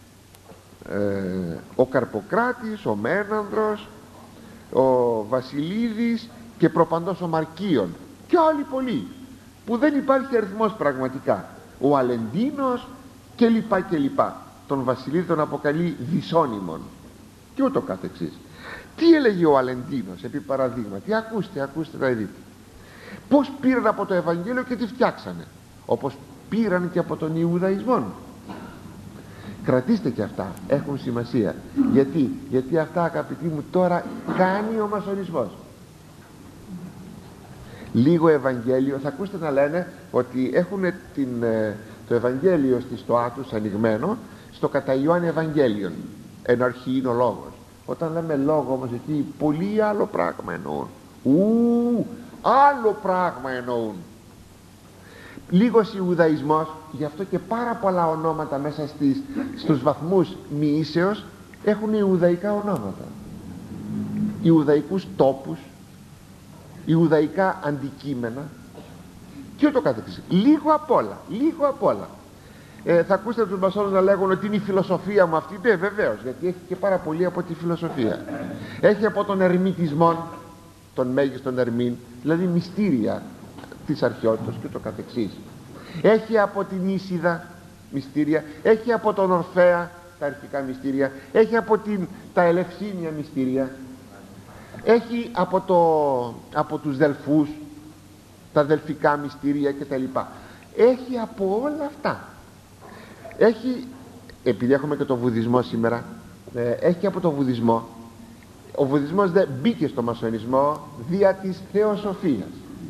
ο Καρποκράτης, ο Μένανδρος, ο Βασιλίδης και προπαντός ο Μαρκίων και άλλοι πολλοί, που δεν υπάρχει αριθμός πραγματικά, ο Αλεντίνος και λοιπά και λοιπά. Τον Βασιλίδη τον αποκαλεί δυσόνυμον και ούτω καθεξής. Τι έλεγε ο Αλεντίνος επί παραδείγματι? Ακούστε να δείτε πως πήραν από το Ευαγγέλιο και τη φτιάξανε, όπως πήραν και από τον Ιουδαϊσμό. Κρατήστε και αυτά, έχουν σημασία. Γιατί αυτά, αγαπητοί μου, τώρα κάνει ο μασονισμός. Λίγο Ευαγγέλιο, θα ακούσετε να λένε ότι έχουν το Ευαγγέλιο στη στοά τους ανοιγμένο στο κατά Ιωάννη Ευαγγέλιον, εν αρχή είναι ο λόγος. Όταν λέμε λόγο όμως εκεί, πολύ άλλο πράγμα εννοούν. Άλλο πράγμα εννοούν. Λίγος Ιουδαϊσμός, γι' αυτό και πάρα πολλά ονόματα μέσα στους βαθμούς μοιήσεως έχουν Ιουδαϊκά ονόματα, Ιουδαϊκούς τόπους, Ιουδαϊκά αντικείμενα και ούτω καθεξής. Λίγο απ' όλα. Θα ακούσετε τους μασόνους να λέγουν ότι είναι η φιλοσοφία μου αυτή. Ναι, βεβαίως, γιατί έχει και πάρα πολύ από τη φιλοσοφία. Έχει από τον ερμητισμό, τον μέγιστον ερμήν, δηλαδή μυστήρια της αρχαιότητας και ούτω καθεξής. Έχει από την Ίσιδα μυστήρια, έχει από τον Ορφέα τα αρχικά μυστήρια, έχει από τα Ελευσίνια μυστήρια, έχει από τους Δελφούς τα δελφικά μυστήρια κτλ. Έχει από όλα αυτά. Έχει, επειδή έχουμε και το βουδισμό σήμερα, έχει από το βουδισμό. Ο βουδισμός δεν μπήκε στο μασονισμό δια της θεοσοφίας.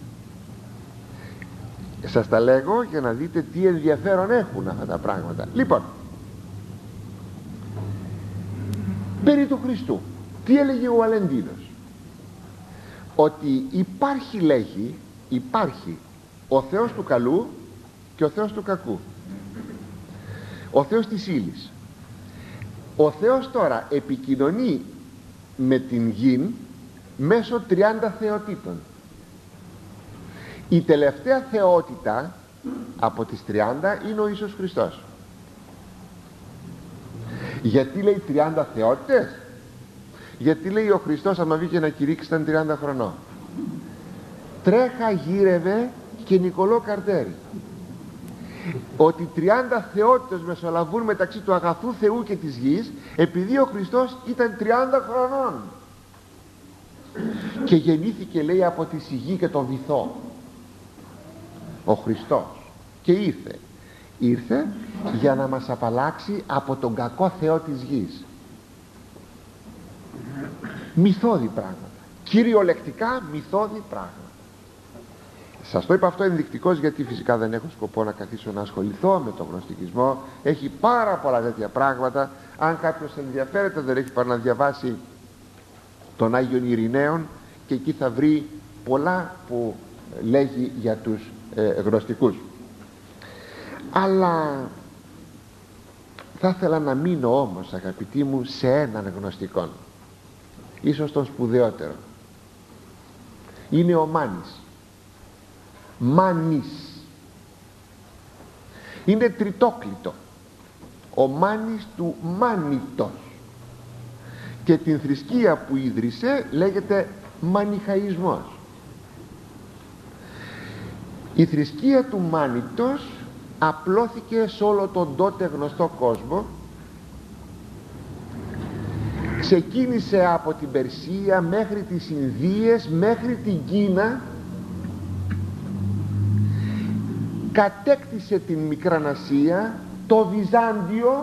Σας τα λέγω για να δείτε τι ενδιαφέρον έχουν αυτά τα πράγματα. Λοιπόν, περί του Χριστού, τι έλεγε ο Αλεντίνος? Ότι υπάρχει ο Θεός του καλού και ο Θεός του κακού, ο Θεός της ύλης. Ο Θεός τώρα επικοινωνεί με την γη μέσω 30 θεοτήτων. Η τελευταία θεότητα από τις 30 είναι ο Ιησούς Χριστός. Γιατί λέει 30 θεότητες? Γιατί λέει ο Χριστός άμα βγήκε να κηρύξει ήταν 30 χρονών. Τρέχα γύρευε και Νικολό Καρτέρι. Ότι 30 θεότητες μεσολαβούν μεταξύ του αγαθού Θεού και της γης, επειδή ο Χριστός ήταν 30 χρονών και γεννήθηκε, λέει, από τη σιγή και τον βυθό. ο Χριστός, και ήρθε για να μας απαλλάξει από τον κακό θεό της γης. Μυθώδη πράγματα, κυριολεκτικά μυθώδη πράγματα. Σας το είπα αυτό ενδεικτικώς, γιατί φυσικά δεν έχω σκοπό να καθίσω να ασχοληθώ με τον γνωστικισμό. Έχει πάρα πολλά τέτοια πράγματα. Αν κάποιος ενδιαφέρεται, δεν έχει παρά να διαβάσει τον Άγιον Ειρηναίων, και εκεί θα βρει πολλά που λέγει για τους γνωστικούς. Αλλά θα ήθελα να μείνω όμως, αγαπητοί μου, σε έναν γνωστικόν, ίσως τον σπουδαιότερο. Είναι ο Μάνης. Είναι τριτόκλητο. Ο Μάνης του Μάνητος, και την θρησκεία που ίδρυσε λέγεται Μανιχαϊσμός. Η θρησκεία του Μάνητος απλώθηκε σε όλο τον τότε γνωστό κόσμο. Ξεκίνησε από την Περσία μέχρι τις Ινδίες, μέχρι την Κίνα, κατέκτησε την Μικράν Ασία, το Βυζάντιο.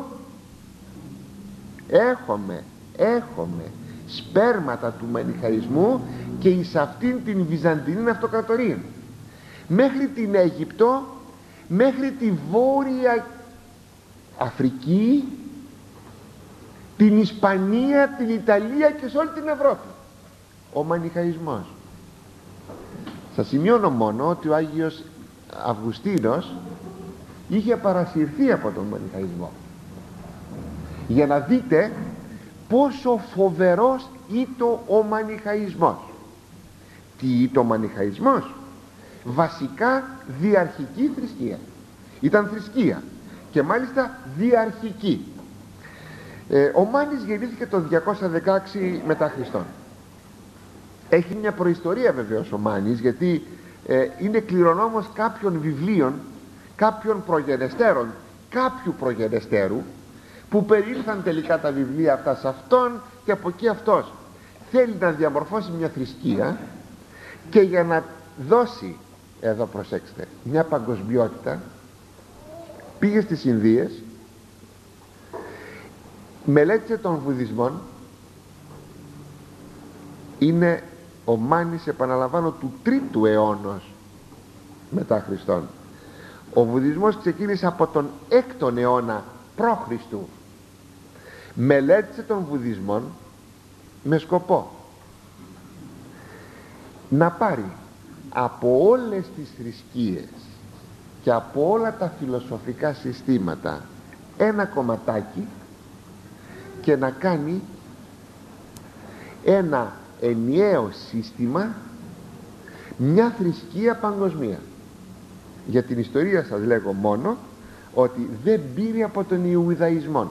Έχουμε σπέρματα του Μανιχαϊσμού και εις αυτήν την Βυζαντινή Αυτοκρατορία, μέχρι την Αίγυπτο, μέχρι τη Βόρεια Αφρική, την Ισπανία, την Ιταλία και σε όλη την Ευρώπη ο Μανιχαϊσμός. Σας σημειώνω μόνο ότι ο Άγιος Αυγουστίνος είχε παρασυρθεί από τον Μανιχαϊσμό, για να δείτε πόσο φοβερός ήταν ο Μανιχαϊσμός. Τι ήταν ο Μανιχαϊσμός? Βασικά διαρχική θρησκεία. Ήταν θρησκεία, και μάλιστα διαρχική. Ο Μάνης γεννήθηκε το 216 μετά Χριστόν. Έχει μια προϊστορία βεβαίως ο Μάνης, γιατί είναι κληρονόμος κάποιων βιβλίων, κάποιων προγενεστέρων, κάποιου προγενεστέρου, που περιήλθαν τελικά τα βιβλία αυτά σε αυτόν, και από εκεί αυτός θέλει να διαμορφώσει μια θρησκεία, και για να δώσει, εδώ προσέξτε, μια παγκοσμιότητα, πήγε στις Ινδίες, μελέτησε τον Βουδισμό. Είναι ο Μάνης, επαναλαμβάνω, του 3ου αιώνα μετά Χριστόν. Ο Βουδισμός ξεκίνησε από τον 6ο αιώνα π.Χ. Μελέτησε τον Βουδισμό με σκοπό να πάρει από όλες τις θρησκείες και από όλα τα φιλοσοφικά συστήματα ένα κομματάκι, και να κάνει ένα ενιαίο σύστημα, μια θρησκεία παγκοσμία. Για την ιστορία σας λέγω μόνο ότι δεν πήρε από τον Ιουδαϊσμό.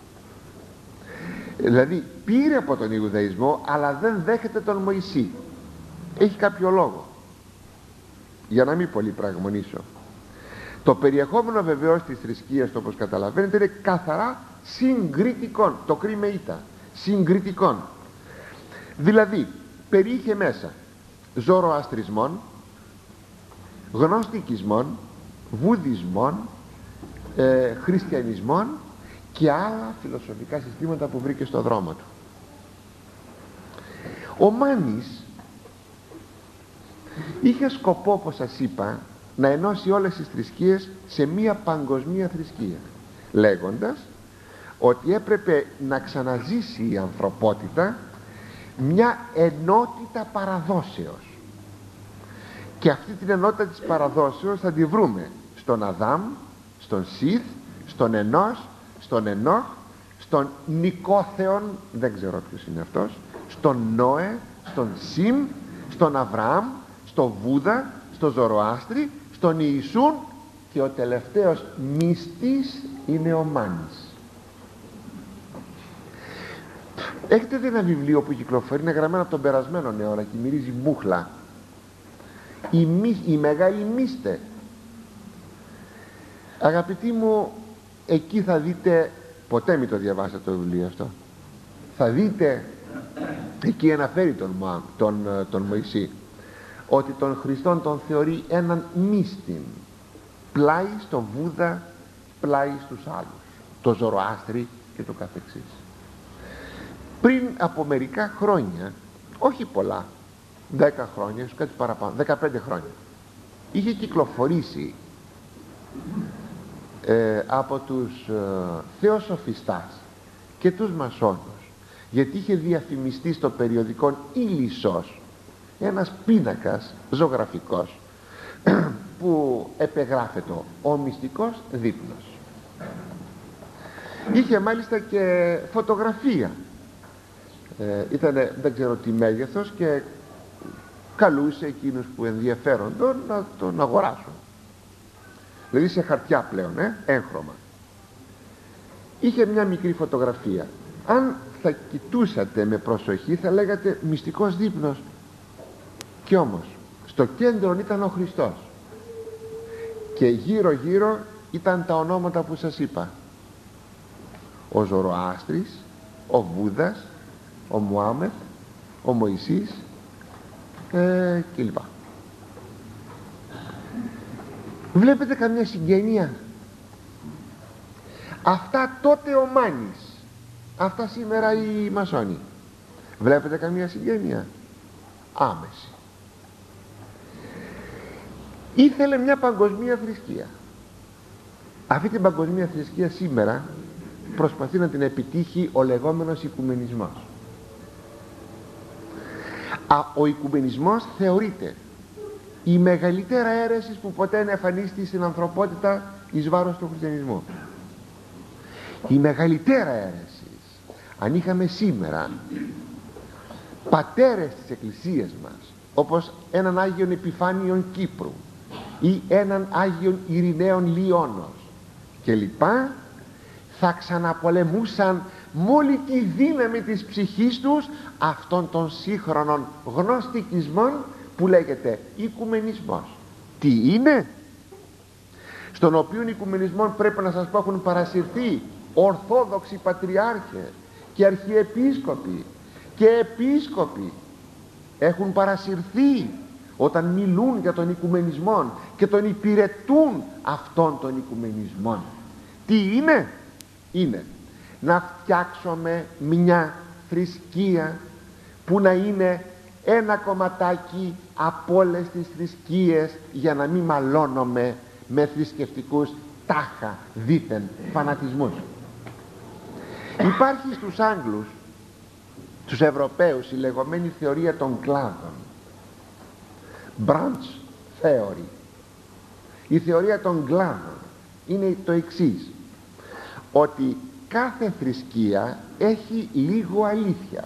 Δηλαδή πήρε από τον Ιουδαϊσμό, αλλά δεν δέχεται τον Μωυσή. Έχει κάποιο λόγο, για να μην πολύ πραγμονήσω. Το περιεχόμενο βεβαίως της θρησκείας, όπως καταλαβαίνετε, είναι καθαρά συγκριτικών. Το κρίμα ήταν συγκριτικών. Δηλαδή περιείχε μέσα Ζωροαστρισμόν, Γνωστικισμόν, Βουδισμόν, Χριστιανισμόν και άλλα φιλοσοφικά συστήματα που βρήκε στο δρόμο του. Ο Μάνης είχε σκοπό, όπως σας είπα, να ενώσει όλες τις θρησκείες σε μία παγκοσμία θρησκεία, λέγοντας ότι έπρεπε να ξαναζήσει η ανθρωπότητα μια ενότητα παραδόσεως, και αυτή την ενότητα της παραδόσεως θα τη βρούμε στον Αδάμ, στον Σιθ, στον Ενός, στον Ενόχ, στον Νικόθεον, δεν ξέρω ποιος είναι αυτός, στον Νόε, στον Σιμ, στον Αβραάμ, στον Βούδα, στον Ζωροάστρη, στον Ιησούν, και ο τελευταίος μυστής είναι ο Μάνης. Έχετε δει ένα βιβλίο που κυκλοφορεί, είναι γραμμένο από τον περασμένο αιώνα και μυρίζει μούχλα, η Μεγάλη Μύστε. Αγαπητοί μου, εκεί θα δείτε, ποτέ μην το διαβάσετε το βιβλίο αυτό, θα δείτε εκεί αναφέρει τον Μωυσή, ότι τον Χριστόν τον θεωρεί έναν μύστην, πλάι στον Βούδα, πλάι στους άλλους, το Ζωροάστρι και το καθεξής. Πριν από μερικά χρόνια, όχι πολλά, 10 χρόνια, ίσως κάτι παραπάνω, 15 χρόνια, είχε κυκλοφορήσει από τους θεοσοφιστάς και τους μασόνους, γιατί είχε διαφημιστεί στο περιοδικό Ήλισσος ένας πίνακας ζωγραφικός που επεγράφεται ο μυστικός δείπνος. Είχε μάλιστα και φωτογραφία, ήτανε δεν ξέρω τι μέγεθος, και καλούσε εκείνους που ενδιαφέρονταν να τον αγοράσουν, δηλαδή σε χαρτιά πλέον, έγχρωμα. Είχε μια μικρή φωτογραφία. Αν θα κοιτούσατε με προσοχή θα λέγατε μυστικός δείπνος, και όμως στο κέντρο ήταν ο Χριστός και γύρω γύρω ήταν τα ονόματα που σας είπα: ο Ζωροάστρης, ο Βούδας, ο Μουάμεθ, ο Μωυσής κλπ. Βλέπετε καμιά συγγένεια? Αυτά τότε ο Μάνης, αυτά σήμερα οι μασόνοι. Βλέπετε καμία συγγένεια? Άμεση. Ήθελε μια παγκοσμία θρησκεία. Αυτή την παγκοσμία θρησκεία σήμερα προσπαθεί να την επιτύχει ο λεγόμενος οικουμενισμός. Ο οικουμενισμός θεωρείται η μεγαλύτερα αίρεση που ποτέ εμφανίστηκε στην ανθρωπότητα εις βάρος του χριστιανισμού. Η μεγαλύτερα αίρεση. Αν είχαμε σήμερα πατέρες της Εκκλησίας μας, όπως έναν Άγιον Επιφάνιον Κύπρου ή έναν Άγιον Ειρηναίον Λιώνος και λοιπά, θα ξαναπολεμούσαν με όλη τη δύναμη της ψυχής τους αυτών των σύγχρονων γνωστικισμών που λέγεται οικουμενισμός. Τι είναι? Στον οποίο οικουμενισμόν πρέπει να σας πω έχουν παρασυρθεί ορθόδοξοι πατριάρχες και αρχιεπίσκοποι και επίσκοποι. Έχουν παρασυρθεί όταν μιλούν για τον οικουμενισμό και τον υπηρετούν αυτόν τον οικουμενισμό. Τι είναι? Είναι να φτιάξουμε μια θρησκεία που να είναι ένα κομματάκι από όλες τις θρησκείες, για να μην μαλώνουμε με θρησκευτικούς τάχα δήθεν φανατισμούς. Υπάρχει στους Άγγλους, τους Ευρωπαίους, η λεγόμενη θεωρία των κλάδων, branch theory. Η θεωρία των κλάδων είναι το εξής: ότι κάθε θρησκεία έχει λίγο αλήθεια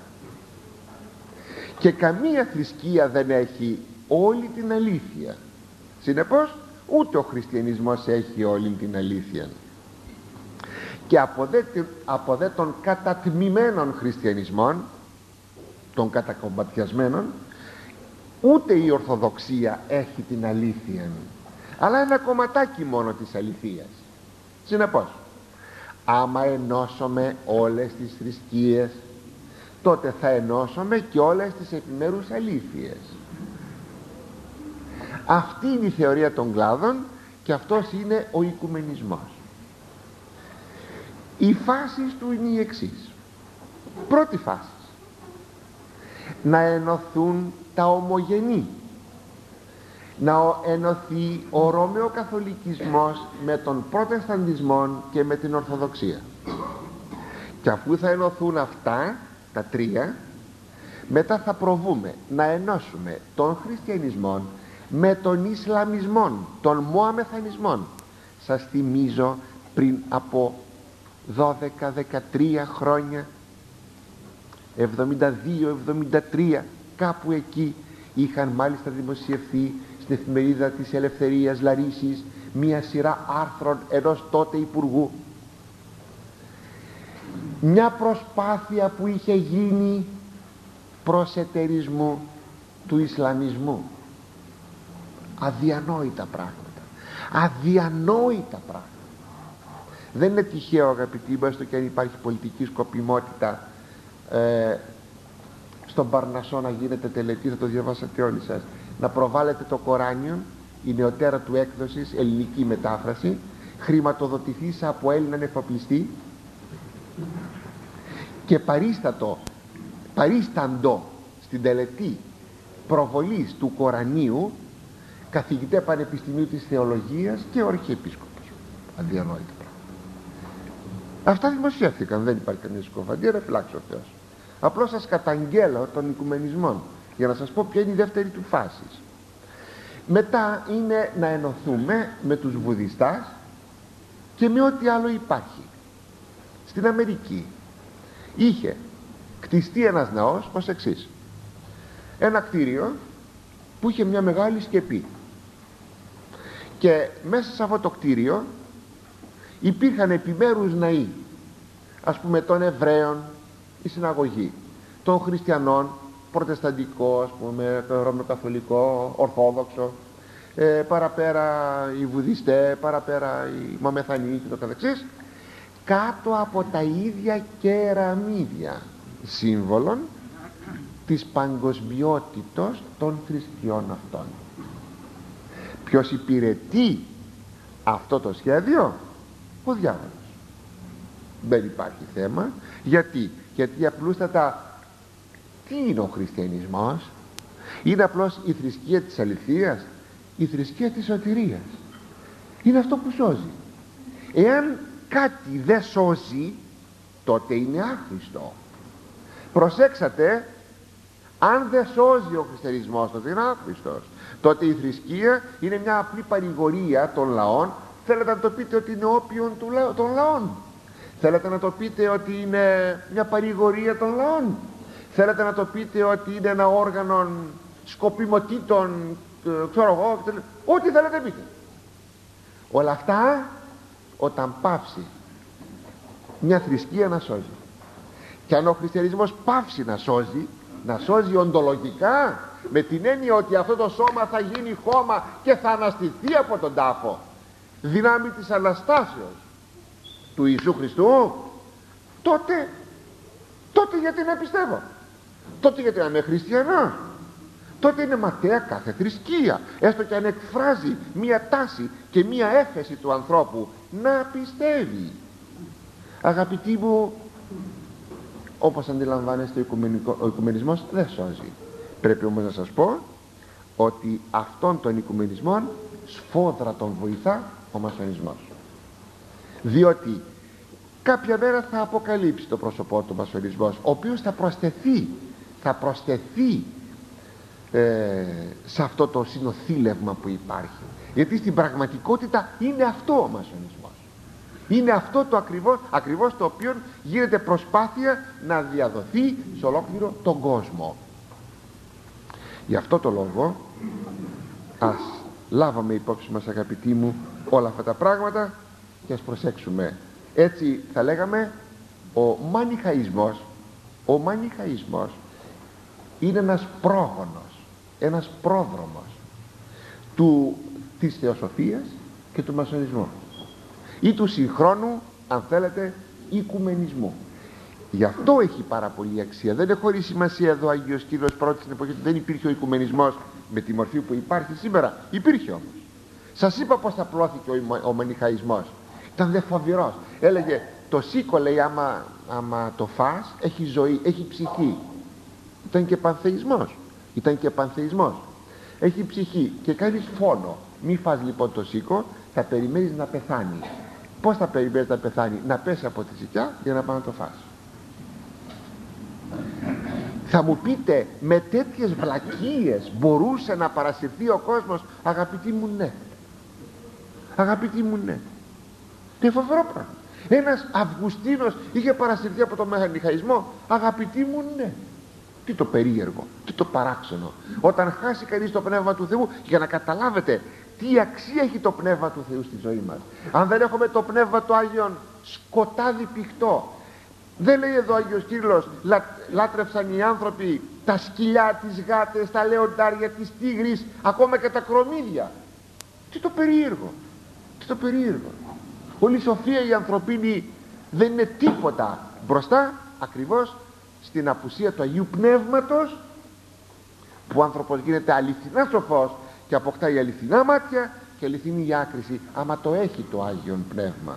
και καμία θρησκεία δεν έχει όλη την αλήθεια. Συνεπώς ούτε ο χριστιανισμός έχει όλη την αλήθεια. Και από δε των κατατμημένων χριστιανισμών, των κατακομματιασμένων, ούτε η Ορθοδοξία έχει την αλήθεια, αλλά ένα κομματάκι μόνο της αληθείας. Συνεπώς, άμα ενώσουμε όλες τις θρησκείες, τότε θα ενώσουμε και όλες τις επιμέρους αλήθειες. Αυτή είναι η θεωρία των κλάδων και αυτός είναι ο οικουμενισμός. Οι φάσεις του είναι οι εξής. Πρώτη φάση: να ενωθούν τα ομογενή, να ενωθεί ο Ρωμαιοκαθολικισμός με τον Προτεσταντισμό και με την Ορθοδοξία. Και αφού θα ενωθούν αυτά τα τρία, μετά θα προβούμε να ενώσουμε τον χριστιανισμό με τον Ισλαμισμό, τον Μωαμεθανισμό. Σας θυμίζω πριν από 12-13 χρόνια, 72-73, κάπου εκεί, είχαν μάλιστα δημοσιευθεί στην εφημερίδα της Ελευθερίας Λαρίσης μία σειρά άρθρων ενός τότε υπουργού, μια προσπάθεια που είχε γίνει προσετερισμού του Ισλαμισμού. Αδιανόητα πράγματα, αδιανόητα πράγματα. Δεν είναι τυχαίο, αγαπητοί μου, έστω και αν υπάρχει πολιτική σκοπιμότητα, στον Παρνασσό να γίνεται τελετή, θα το διαβάσατε όλοι σας, να προβάλλετε το Κοράνιο, η νεωτέρα του έκδοσης, ελληνική μετάφραση, χρηματοδοτηθήσα από Έλληναν εφοπλιστή και παρίσταντο στην τελετή προβολής του Κορανίου καθηγητέ Πανεπιστημίου της Θεολογίας και Αρχιεπίσκοπος. Αδιανόητα πράγματα. Αυτά δημοσιεύθηκαν, δεν υπάρχει καμία συκοφαντία, να φυλάξει ο Θεός. Απλώς σας καταγγέλλω των οικουμενισμών για να σας πω ποια είναι η δεύτερη του φάση. Μετά είναι να ενωθούμε με τους βουδιστάς και με ό,τι άλλο υπάρχει. Στην Αμερική είχε κτιστεί ένας ναός ως εξής: ένα κτίριο που είχε μια μεγάλη σκεπή και μέσα σε αυτό το κτίριο υπήρχαν επιμέρους ναοί, ας πούμε των Εβραίων η συναγωγή, των Χριστιανών, Προτεσταντικό, ας πούμε, το Ρωμαιοκαθολικό, Ορθόδοξο, παραπέρα οι Βουδιστές, παραπέρα οι Μαμεθανοί και το καθεξής, κάτω από τα ίδια κεραμίδια, σύμβολων της παγκοσμιότητος των θρησκειών αυτών. Ποιος υπηρετεί αυτό το σχέδιο? Ο διάβολος. Δεν υπάρχει θέμα. Γιατί απλούστατα τι είναι ο χριστιανισμός? Είναι απλώς η θρησκεία της αληθείας, η θρησκεία της σωτηρίας. Είναι αυτό που σώζει. Εάν κάτι δεν σώζει, τότε είναι άχρηστο. Προσέξατε, αν δεν σώζει ο χριστιανισμός, τότε είναι άχρηστος. Τότε η θρησκεία είναι μια απλή παρηγορία των λαών. Θέλετε να το πείτε ότι είναι όπιον των λαών? Θέλετε να το πείτε ότι είναι μια παρηγορία των λαών? Θέλετε να το πείτε ότι είναι ένα όργανο σκοπιμοτήτων, ξέρω εγώ, ό,τι θέλετε πείτε. Όλα αυτά όταν πάψει μια θρησκεία να σώζει. Και αν ο χριστιανισμός πάψει να σώζει οντολογικά, με την έννοια ότι αυτό το σώμα θα γίνει χώμα και θα αναστηθεί από τον τάφο, δυνάμει της Αναστάσεως του Ιησού Χριστού, τότε γιατί να πιστεύω? Τότε γιατί να είμαι χριστιανός? Τότε είναι ματέα κάθε θρησκεία, έστω και αν εκφράζει μία τάση και μία έφεση του ανθρώπου να πιστεύει. Αγαπητοί μου, όπως αντιλαμβάνεστε, ο οικουμενισμός δεν σώζει. Πρέπει όμως να σας πω ότι αυτόν τον οικουμενισμόν σφόδρα τον βοηθά ο μασονισμός, διότι κάποια μέρα θα αποκαλύψει το πρόσωπό του μασονισμός, ο οποίος θα προσθεθεί σε αυτό το συνοθήλευμα που υπάρχει, γιατί στην πραγματικότητα είναι αυτό ο μασονισμός. Είναι αυτό το ακριβώς το οποίο γίνεται προσπάθεια να διαδοθεί σε ολόκληρο τον κόσμο. Γι' αυτό το λόγο ας λάβαμε υπόψη μας, αγαπητοί μου, όλα αυτά τα πράγματα και ας προσέξουμε. Έτσι θα λέγαμε, ο μανιχαϊσμός είναι ένας πρόγονος, ένας πρόδρομος της θεοσοφίας και του μασονισμού, ή του συγχρόνου, αν θέλετε, οικουμενισμού. Γι' αυτό έχει πάρα πολύ αξία. Δεν έχει χωρίς σημασία εδώ ο Άγιος Κύριος πρώτη στην εποχή του δεν υπήρχε ο οικουμενισμός με τη μορφή που υπάρχει σήμερα. Υπήρχε όμως. Σας είπα πως θα πλώθηκε ο μανιχαϊσμός. Ήταν δε φοβερός. Έλεγε το σίκο, λέει, άμα το φας έχει ζωή, έχει ψυχή. Ήταν και πανθεϊσμός. Έχει ψυχή και κάνεις φόνο. Μη φας λοιπόν το σίκο, θα περιμένεις να πεθάνει. Πώς θα περιμένεις να πεθάνει? Να πέσει από τη σικιά για να πάει να το φας. Θα μου πείτε, με τέτοιες βλακίες μπορούσε να παρασυρθεί ο κόσμος? Αγαπητοί μου, ναι. Είναι φοβερό πράγμα. Ένας Αυγουστίνος είχε παρασυρθεί από τον μανιχαϊσμό? Αγαπητοί μου, ναι. Τι το περίεργο, τι το παράξενο. Όταν χάσει κανείς το Πνεύμα του Θεού, για να καταλάβετε τι αξία έχει το Πνεύμα του Θεού στη ζωή μας. Αν δεν έχουμε το Πνεύμα του Άγιον, σκοτάδι πηχτό. Δεν λέει εδώ ο Άγιος Κύριλλος, λάτρευσαν οι άνθρωποι τα σκυλιά, τις γάτες, τα λεοντάρια, τις τίγρεις, ακόμα και τα κρομίδια. Τι το περίεργο. Όλη η σοφία η ανθρωπίνη δεν είναι τίποτα μπροστά ακριβώς στην απουσία του Αγίου Πνεύματος, που ο άνθρωπος γίνεται αληθινά σοφός και αποκτάει αληθινά μάτια και αληθινή διάκριση, άμα το έχει το Άγιον Πνεύμα.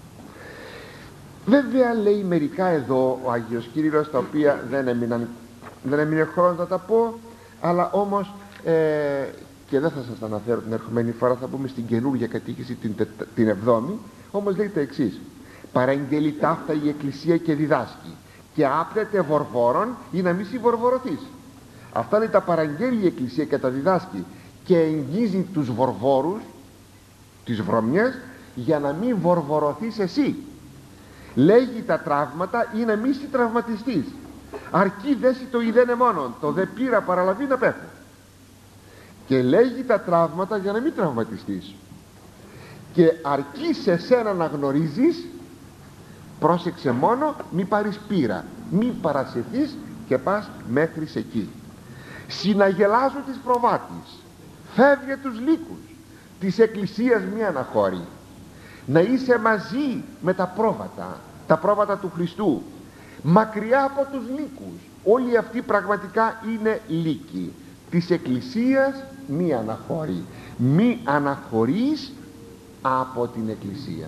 Βέβαια λέει μερικά εδώ ο Άγιος Κύριλλος, τα οποία δεν έμεινε χρόνο να τα πω, αλλά όμως και δεν θα σας τα αναφέρω την ερχομένη φορά, θα πούμε στην καινούργια κατοίκηση την 7η. Όμως λέει το εξής: παραγγέλει ταύτα η Εκκλησία και διδάσκει, και άπτεται βορβόρων ή να μη συμβορβωρωθείς. Αυτά λέει τα παραγγέλει η Εκκλησία και τα διδάσκει, και εγγίζει τους βορβόρους, τις βρωμιές, για να μην βορβωρωθείς εσύ. Λέγει τα τραύματα ή να μη τραυματιστείς. Αρκεί δέσει το ιδένε μόνον, το δε πήρα παραλαβή να πέφτει. Και λέγει τα τραύματα για να μην τραυματιστείς. Και αρκεί σε σένα να γνωρίζεις, πρόσεξε μόνο μη πάρεις πείρα, μη παρασυρθείς και πας μέχρι εκεί. Συναγελάζω τις προβάτης, φεύγε τους λύκους, της Εκκλησίας μη αναχώρη. Να είσαι μαζί με τα πρόβατα του Χριστού, μακριά από τους λύκους. Όλοι αυτοί πραγματικά είναι λύκοι. Της Εκκλησίας μη αναχωρεί. Μη αναχωρείς από την Εκκλησία.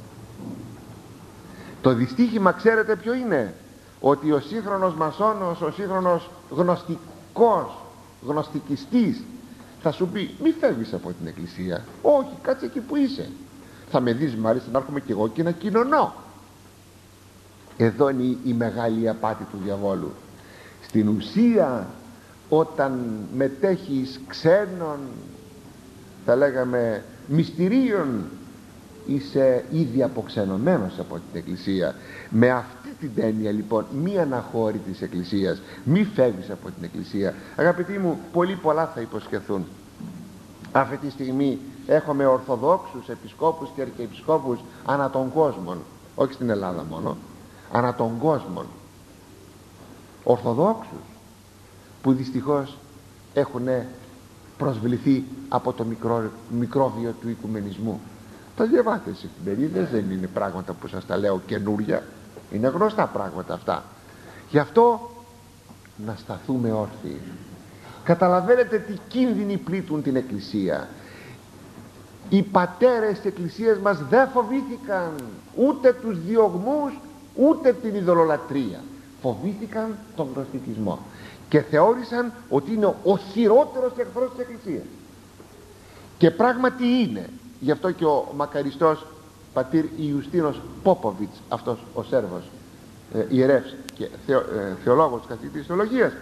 Το δυστύχημα ξέρετε ποιο είναι? Ότι ο σύγχρονος μασόνος, ο σύγχρονος γνωστικιστής θα σου πει μη φεύγεις από την Εκκλησία. Όχι, κάτσε εκεί που είσαι. Θα με δεις μάλιστα να έρχομαι κι εγώ και να κοινωνώ. Εδώ είναι η μεγάλη απάτη του διαβόλου. Στην ουσία, όταν μετέχεις ξένων, θα λέγαμε μυστηρίων, είσαι ήδη αποξενωμένος από την Εκκλησία. Με αυτή την έννοια λοιπόν μη αναχώρη της Εκκλησίας, μη φεύγεις από την Εκκλησία. Αγαπητοί μου, πολλά θα υποσχεθούν. Αυτή τη στιγμή έχουμε ορθοδόξους επισκόπους και αρχιεπισκόπους ανά τον κόσμο, όχι στην Ελλάδα μόνο, ανά τον κόσμο, ορθοδόξους που δυστυχώς έχουν προσβληθεί από το μικρόβιο του οικουμενισμού. Τα διαβάτε στις εφημερίδες, δεν είναι πράγματα που σας τα λέω καινούρια, είναι γνωστά πράγματα αυτά. Γι' αυτό να σταθούμε όρθιοι. Καταλαβαίνετε τι κίνδυνοι πλήττουν την Εκκλησία. Οι πατέρες της Εκκλησίας μας δεν φοβήθηκαν ούτε τους διωγμούς ούτε την ειδωλολατρεία. Φοβήθηκαν τον γνωστικισμό και θεώρησαν ότι είναι ο χειρότερος εχθρός της Εκκλησίας. Και πράγματι είναι. Γι' αυτό και ο μακαριστός πατήρ Ιουστίνος Πόποβιτς, αυτός ο Σέρβος ιερεύς και θεολόγος, καθηγητής θεολογίας,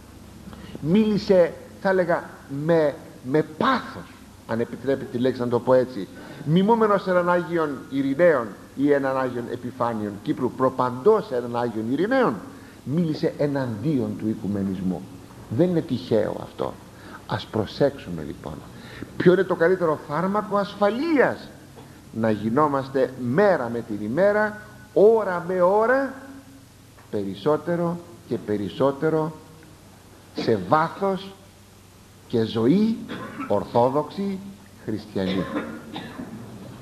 μίλησε, θα έλεγα, με πάθος, αν επιτρέπει τη λέξη να το πω έτσι, μιμούμενος έναν Άγιον Ειρηναίων ή έναν Άγιον Επιφάνιον Κύπρου, προπαντός έναν Άγιον Ειρηναίων, μίλησε εναντίον του οικουμενισμού. Δεν είναι τυχαίο αυτό. Ας προσέξουμε λοιπόν. Ποιο είναι το καλύτερο φάρμακο ασφαλείας? Να γινόμαστε μέρα με την ημέρα, ώρα με ώρα, περισσότερο και περισσότερο σε βάθος και ζωή ορθόδοξοι χριστιανοί.